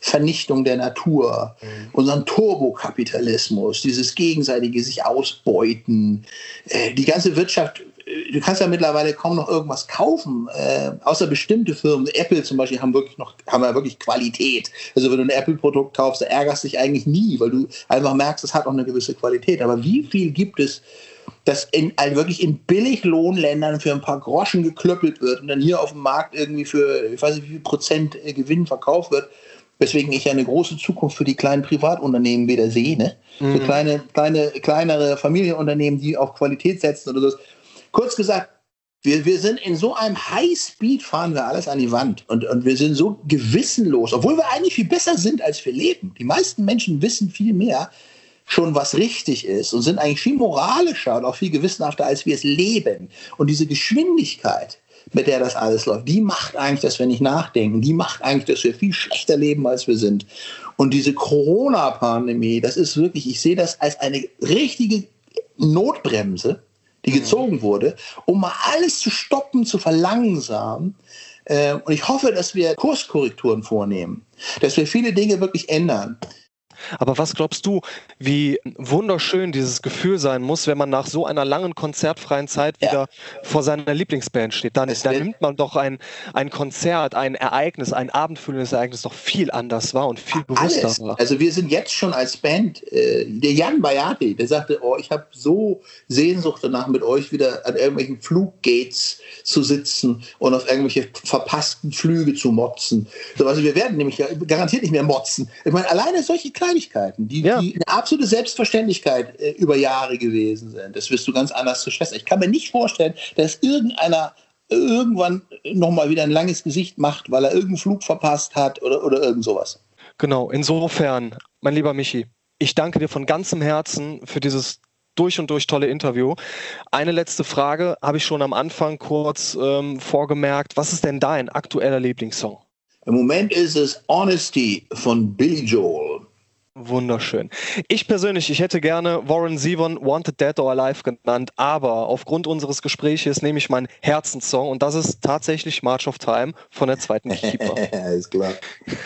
Vernichtung der Natur, mhm. unseren Turbokapitalismus, dieses gegenseitige sich ausbeuten, äh, die ganze Wirtschaft. Du kannst ja mittlerweile kaum noch irgendwas kaufen, äh, außer bestimmte Firmen. Apple zum Beispiel haben wirklich noch, haben ja wirklich Qualität. Also wenn du ein Apple-Produkt kaufst, da ärgerst du dich eigentlich nie, weil du einfach merkst, es hat auch eine gewisse Qualität. Aber wie viel gibt es, dass in, also wirklich in Billiglohnländern für ein paar Groschen geklöppelt wird und dann hier auf dem Markt irgendwie für, ich weiß nicht wie viel Prozent Gewinn verkauft wird, weswegen ich ja eine große Zukunft für die kleinen Privatunternehmen wieder sehe, ne? Mhm. So kleine, kleine, kleinere Familienunternehmen, die auf Qualität setzen oder so. Kurz gesagt, wir, wir sind in so einem Highspeed, fahren wir alles an die Wand. Und, und wir sind so gewissenlos, obwohl wir eigentlich viel besser sind, als wir leben. Die meisten Menschen wissen viel mehr schon, was richtig ist und sind eigentlich viel moralischer und auch viel gewissenhafter, als wir es leben. Und diese Geschwindigkeit, mit der das alles läuft, die macht eigentlich, dass wir nicht nachdenken. Die macht eigentlich, dass wir viel schlechter leben, als wir sind. Und diese Corona-Pandemie, das ist wirklich, ich sehe das als eine richtige Notbremse, die gezogen wurde, um mal alles zu stoppen, zu verlangsamen. Und ich hoffe, dass wir Kurskorrekturen vornehmen, dass wir viele Dinge wirklich ändern. Aber was glaubst du, wie wunderschön dieses Gefühl sein muss, wenn man nach so einer langen konzertfreien Zeit wieder ja. vor seiner Lieblingsband steht? Dann, dann nimmt man doch ein, ein Konzert, ein Ereignis, ein abendfüllendes Ereignis doch viel anders wahr und viel bewusster Alles. Wahr. Also wir sind jetzt schon als Band, äh, der Jan Bayati, der sagte, oh, ich habe so Sehnsucht danach, mit euch wieder an irgendwelchen Fluggates zu sitzen und auf irgendwelche verpassten Flüge zu motzen. So, also wir werden nämlich garantiert nicht mehr motzen. Ich meine, alleine solche Kleinigkeiten, die, ja. die eine absolute Selbstverständlichkeit äh, über Jahre gewesen sind. Das wirst du ganz anders zu schätzen. Ich kann mir nicht vorstellen, dass irgendeiner irgendwann nochmal wieder ein langes Gesicht macht, weil er irgendeinen Flug verpasst hat oder, oder irgend sowas. Genau, insofern, mein lieber Michi, ich danke dir von ganzem Herzen für dieses durch und durch tolle Interview. Eine letzte Frage habe ich schon am Anfang kurz ähm, vorgemerkt. Was ist denn dein aktueller Lieblingssong? Im Moment ist es Honesty von Billy Joel. Wunderschön. Ich persönlich, ich hätte gerne Warren Zevon Wanted Dead or Alive genannt, aber aufgrund unseres Gespräches nehme ich meinen Herzenssong und das ist tatsächlich March of Time von der zweiten Keeper. Ist klar.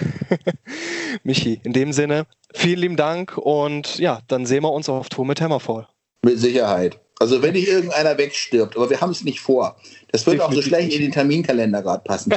Michi, in dem Sinne, vielen lieben Dank und ja, dann sehen wir uns auf Tour mit Hammerfall. Mit Sicherheit. Also wenn nicht irgendeiner wegstirbt, aber wir haben es nicht vor. Das wird Definitiv auch so schlecht in den Terminkalender gerade passen.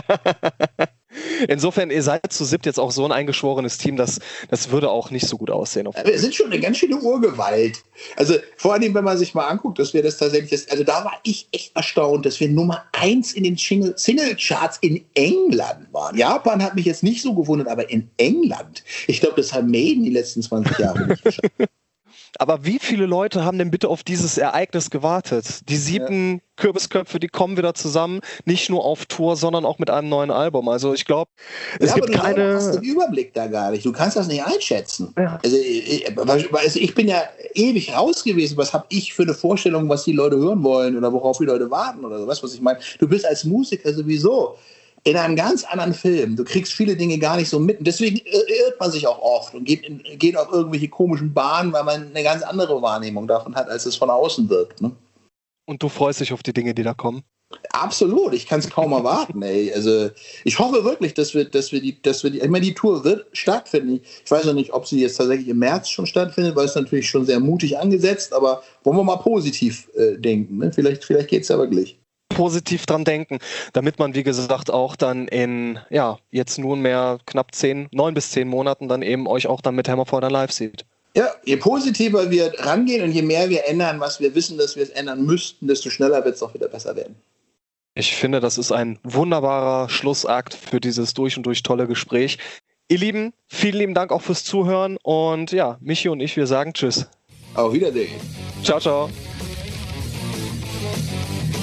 Insofern, ihr seid zu siebt jetzt auch so ein eingeschworenes Team, das, das würde auch nicht so gut aussehen. Auf wir sind schon eine ganz schöne Urgewalt. Also vor allem, wenn man sich mal anguckt, dass wir das tatsächlich, das, also da war ich echt erstaunt, dass wir Nummer eins in den Single-Charts in England waren. Japan hat mich jetzt nicht so gewundert, aber in England. Ich glaube, das haben Maiden die letzten zwanzig Jahre nicht geschafft. Aber wie viele Leute haben denn bitte auf dieses Ereignis gewartet? Die sieben ja. Kürbisköpfe, die kommen wieder zusammen, nicht nur auf Tour, sondern auch mit einem neuen Album. Also ich glaube, es ja, gibt aber du keine... hast den Überblick da gar nicht. Du kannst das nicht einschätzen. Ja. Also, ich, also ich bin ja ewig raus gewesen. Was habe ich für eine Vorstellung, was die Leute hören wollen oder worauf die Leute warten oder so? Weißt du, was ich meine? Du bist als Musiker sowieso in einem ganz anderen Film. Du kriegst viele Dinge gar nicht so mit. Und deswegen irrt man sich auch oft und geht, in, geht auf irgendwelche komischen Bahnen, weil man eine ganz andere Wahrnehmung davon hat, als es von außen wirkt. Ne? Und du freust dich auf die Dinge, die da kommen? Absolut. Ich kann es kaum erwarten. Ey. Also ich hoffe wirklich, dass wir, dass wir die, dass wir die, ich meine, die Tour wird stattfinden. Ich weiß noch nicht, ob sie jetzt tatsächlich im März schon stattfindet, weil es natürlich schon sehr mutig angesetzt, aber wollen wir mal positiv äh, denken. Ne? Vielleicht, vielleicht geht es ja wirklich. Positiv dran denken, damit man, wie gesagt, auch dann in, ja, jetzt nunmehr knapp zehn, neun bis zehn Monaten dann eben euch auch dann mit Hammerfall dann live sieht. Ja, je positiver wir rangehen und je mehr wir ändern, was wir wissen, dass wir es ändern müssten, desto schneller wird es auch wieder besser werden. Ich finde, das ist ein wunderbarer Schlussakt für dieses durch und durch tolle Gespräch. Ihr Lieben, vielen lieben Dank auch fürs Zuhören und ja, Michi und ich, wir sagen Tschüss. Auf Wiedersehen. Ciao, ciao.